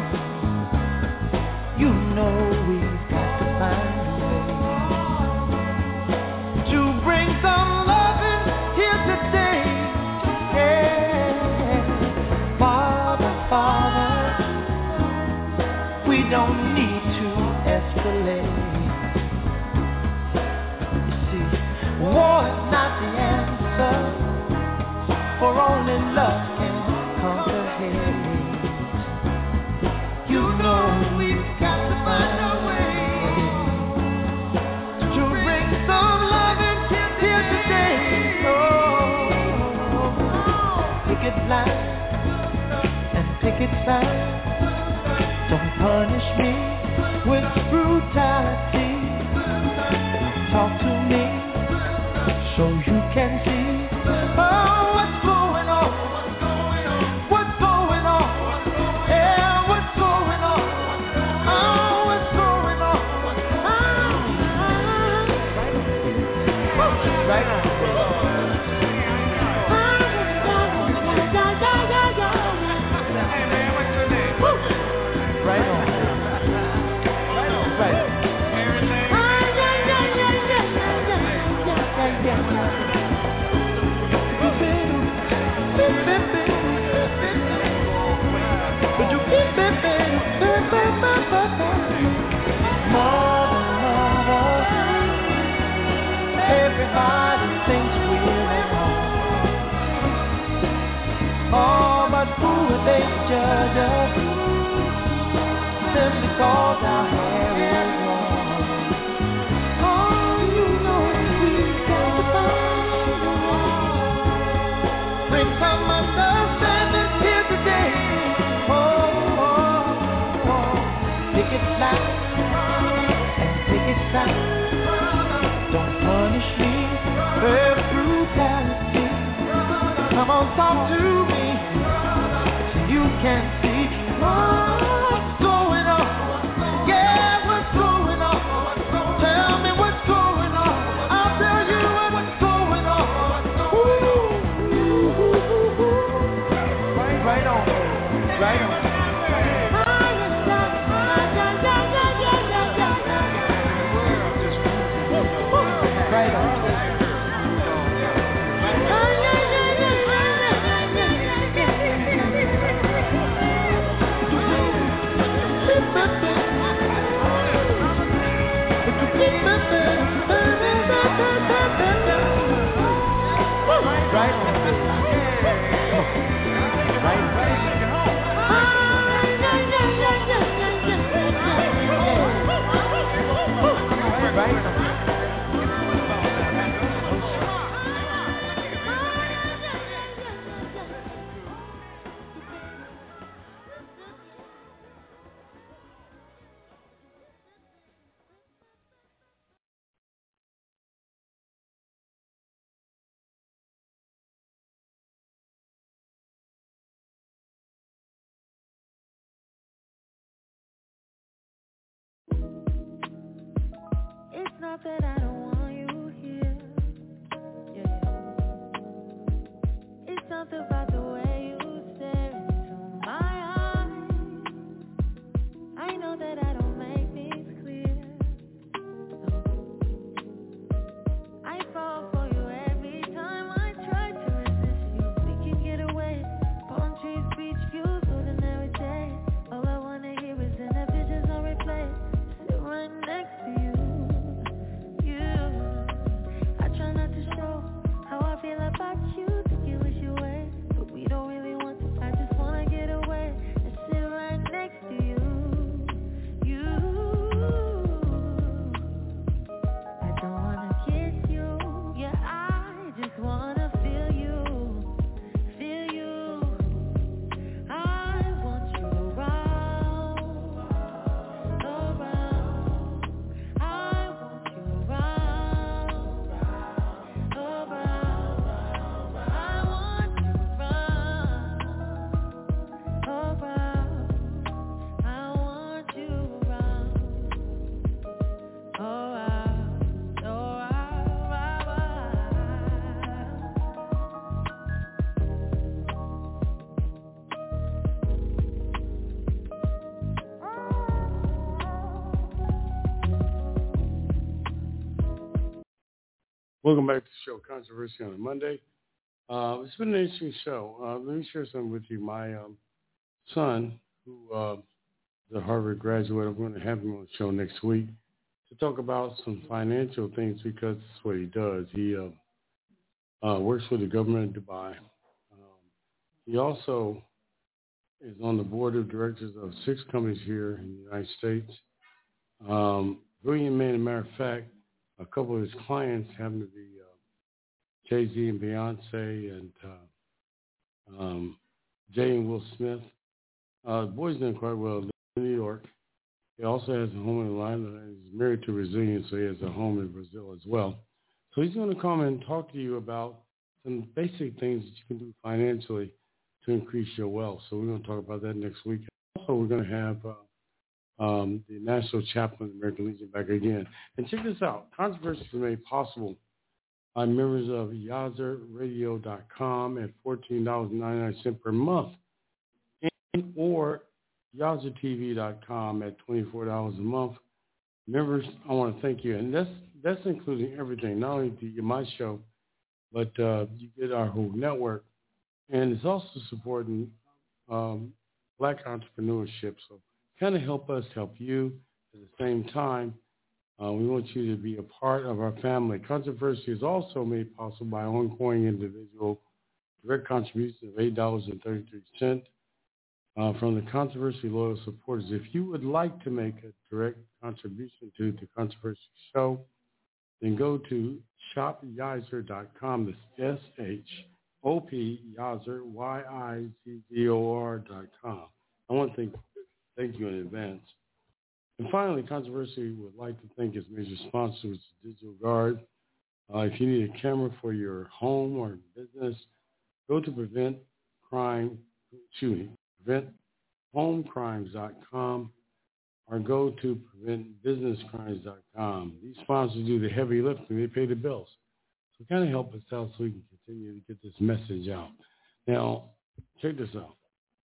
S8: You know we've got to find a way to bring some loving here today. Yeah. Father, we don't need to escalate. You see, war is not the answer, for only love can conquer hate. You know we've got to find a way to bring some loving here today. Oh, picket line and picket sign. Don't punish me with brutality. Talk to me so you can see. Oh, what's going on? What's going on? Yeah, what's going on? Oh, what's going on? Right on. Right on. Right. Mother, everybody thinks we're at home. Oh, but who would they judge us? Simply cause our hair is long. Oh, you know we've got to find a way. Bring some understanding here today. Picket line and picket sign. Don't punish me for brutality. Come on, talk to me can see what's going on. Yeah, what's going on? Tell me what's going on. I'll tell you what's going on. Right on. Right on. Right on.
S5: It's not that I don't want you here. Yeah. It's something about the way you stare into my eyes. I know that I don't make things clear. I fall for you every time I try to resist you. We can get away. Palm trees, beach views, ordinary day. All I wanna hear is in the visions on replay. Sit right next to you. I try not to show how I feel about you. Think you wish you away, but we don't really want to. I just wanna get away and sit right next to you. I don't wanna kiss you. Yeah, I just wanna feel you. Feel you. I want you around. I want you around. I want you
S1: Welcome back to the show, Controversy on a Monday. It's been an interesting show. Let me share something with you. My son, who is a Harvard graduate, I'm going to have him on the show next week to talk about some financial things because that's what he does. He works for the government of Dubai. He also is on the board of directors of 6 companies here in the United States. Brilliant man, as a matter of fact. A couple of his clients happen to be Jay-Z and Beyonce and Jay and Will Smith. The boy's doing quite well in New York. He also has a home in Atlanta and he's married to a Brazilian, so he has a home in Brazil as well. So he's going to come and talk to you about some basic things that you can do financially to increase your wealth. So we're going to talk about that next week. Also, we're going to have the National Chaplain of the American Legion back again. And check this out. Controversy is made possible by members of YahzerRadio.com at $14.99 per month or YahzerTV.com at $24 a month. Members, I want to thank you. And that's including everything. Not only do you get my show, but you get our whole network. And it's also supporting black entrepreneurship. So kind of help us help you at the same time. We want you to be a part of our family. Controversy is also made possible by ongoing individual direct contributions of $8.33 from the Controversy loyal supporters. If you would like to make a direct contribution to the Controversy show, then go to shopyahzer.com. That's SHOP Yahzer, YIZZOR.com. I want to thank you in advance. And finally, Controversy would like to thank its major sponsors, Digital Guard. If you need a camera for your home or business, go to Prevent Crime Shooting. PreventHomeCrimes.com or go to PreventBusinessCrimes.com. These sponsors do the heavy lifting. They pay the bills. So kind of help us out so we can continue to get this message out. Now, check this out.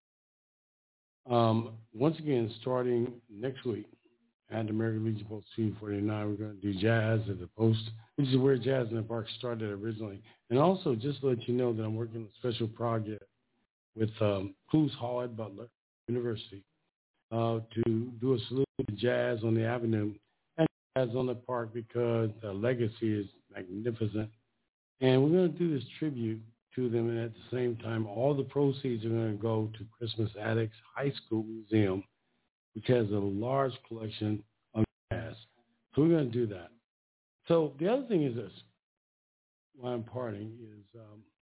S1: Once again, starting next week at the American Legion Post 249, we're going to do jazz at the Post, which is where Jazz in the Park started originally. And also, just to let you know that I'm working on a special project with Clues Hall at Butler University to do a salute to jazz on the Avenue and jazz on the Park because the legacy is magnificent. And we're going to do this tribute to them, and at the same time, all the proceeds are going to go to Christmas Addicts High School Museum, which has a large collection of jazz. So we're going to do that. So the other thing is this, while I'm parting, is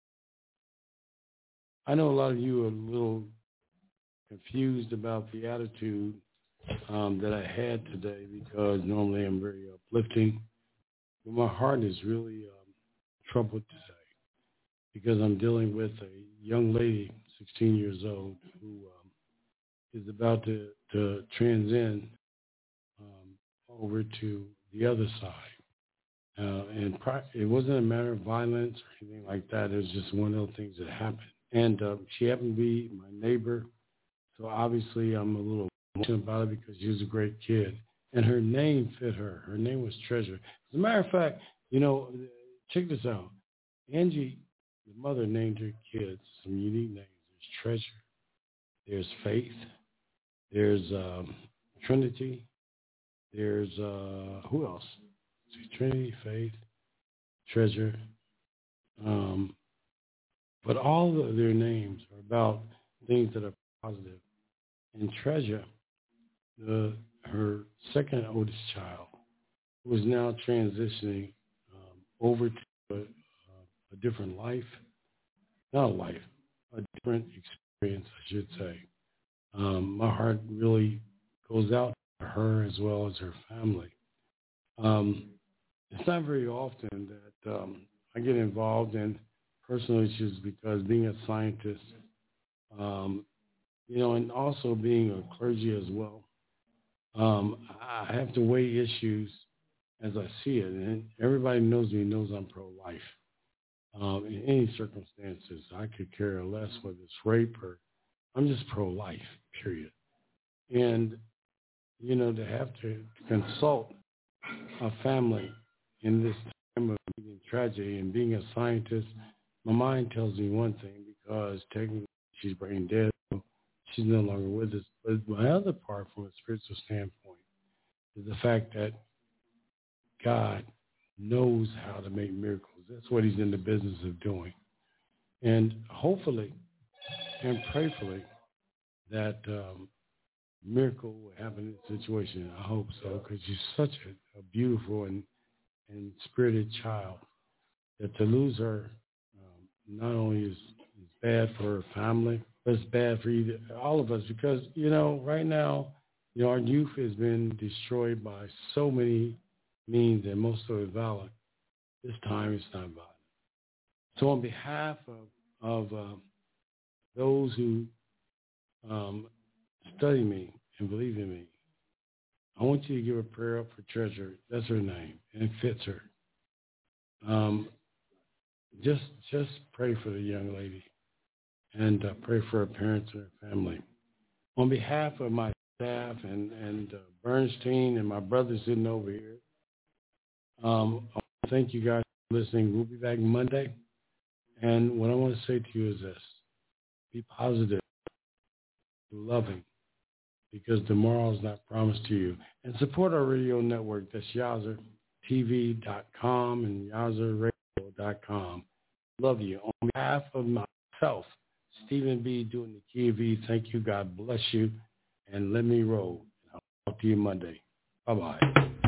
S1: I know a lot of you are a little confused about the attitude that I had today because normally I'm very uplifting, but my heart is really troubled today because I'm dealing with a young lady, 16 years old, who is about to transcend over to the other side. And it wasn't a matter of violence or anything like that. It was just one of those things that happened. And she happened to be my neighbor, so obviously I'm a little emotional about it because she was a great kid. And her name fit her. Her name was Treasure. As a matter of fact, you know, check this out. Angie, the mother, named her kids some unique names. There's Treasure. There's Faith. There's Trinity. There's, who else? Trinity, Faith, Treasure. But all of their names are about things that are positive. And Treasure, her second oldest child, was now transitioning over to a different life. Not a life, a different experience, I should say. My heart really goes out to her as well as her family. It's not very often that I get involved in personal issues because being a scientist, you know, and also being a clergy as well, I have to weigh issues as I see it. And everybody knows me, knows I'm pro-life. In any circumstances, I could care less whether it's rape or I'm just pro-life, period. And, you know, to have to consult a family in this time of tragedy and being a scientist, my mind tells me one thing because technically she's brain dead, so she's no longer with us. But my other part from a spiritual standpoint is the fact that God knows how to make miracles. That's what he's in the business of doing. And hopefully and prayerfully that miracle will happen in this situation. I hope so, because she's such a beautiful and spirited child that to lose her not only is bad for her family, but it's bad for all of us because, you know, right now, you know, our youth has been destroyed by so many means and most of it violent. This time it's not violent. So on behalf of those who study me and believe in me, I want you to give a prayer up for Treasure. That's her name, and it fits her. Just pray for the young lady and pray for her parents and her family. On behalf of my staff and Bernstein and my brothers sitting over here, I want to thank you guys for listening. We'll be back Monday. And what I want to say to you is this. Be positive, be loving, because tomorrow is not promised to you. And support our radio network. That's YazzerTV.com and YazzerRadio.com. Love you. On behalf of myself, Stephen B. doing the TV, thank you. God bless you. And let me roll. I'll talk to you Monday. Bye-bye.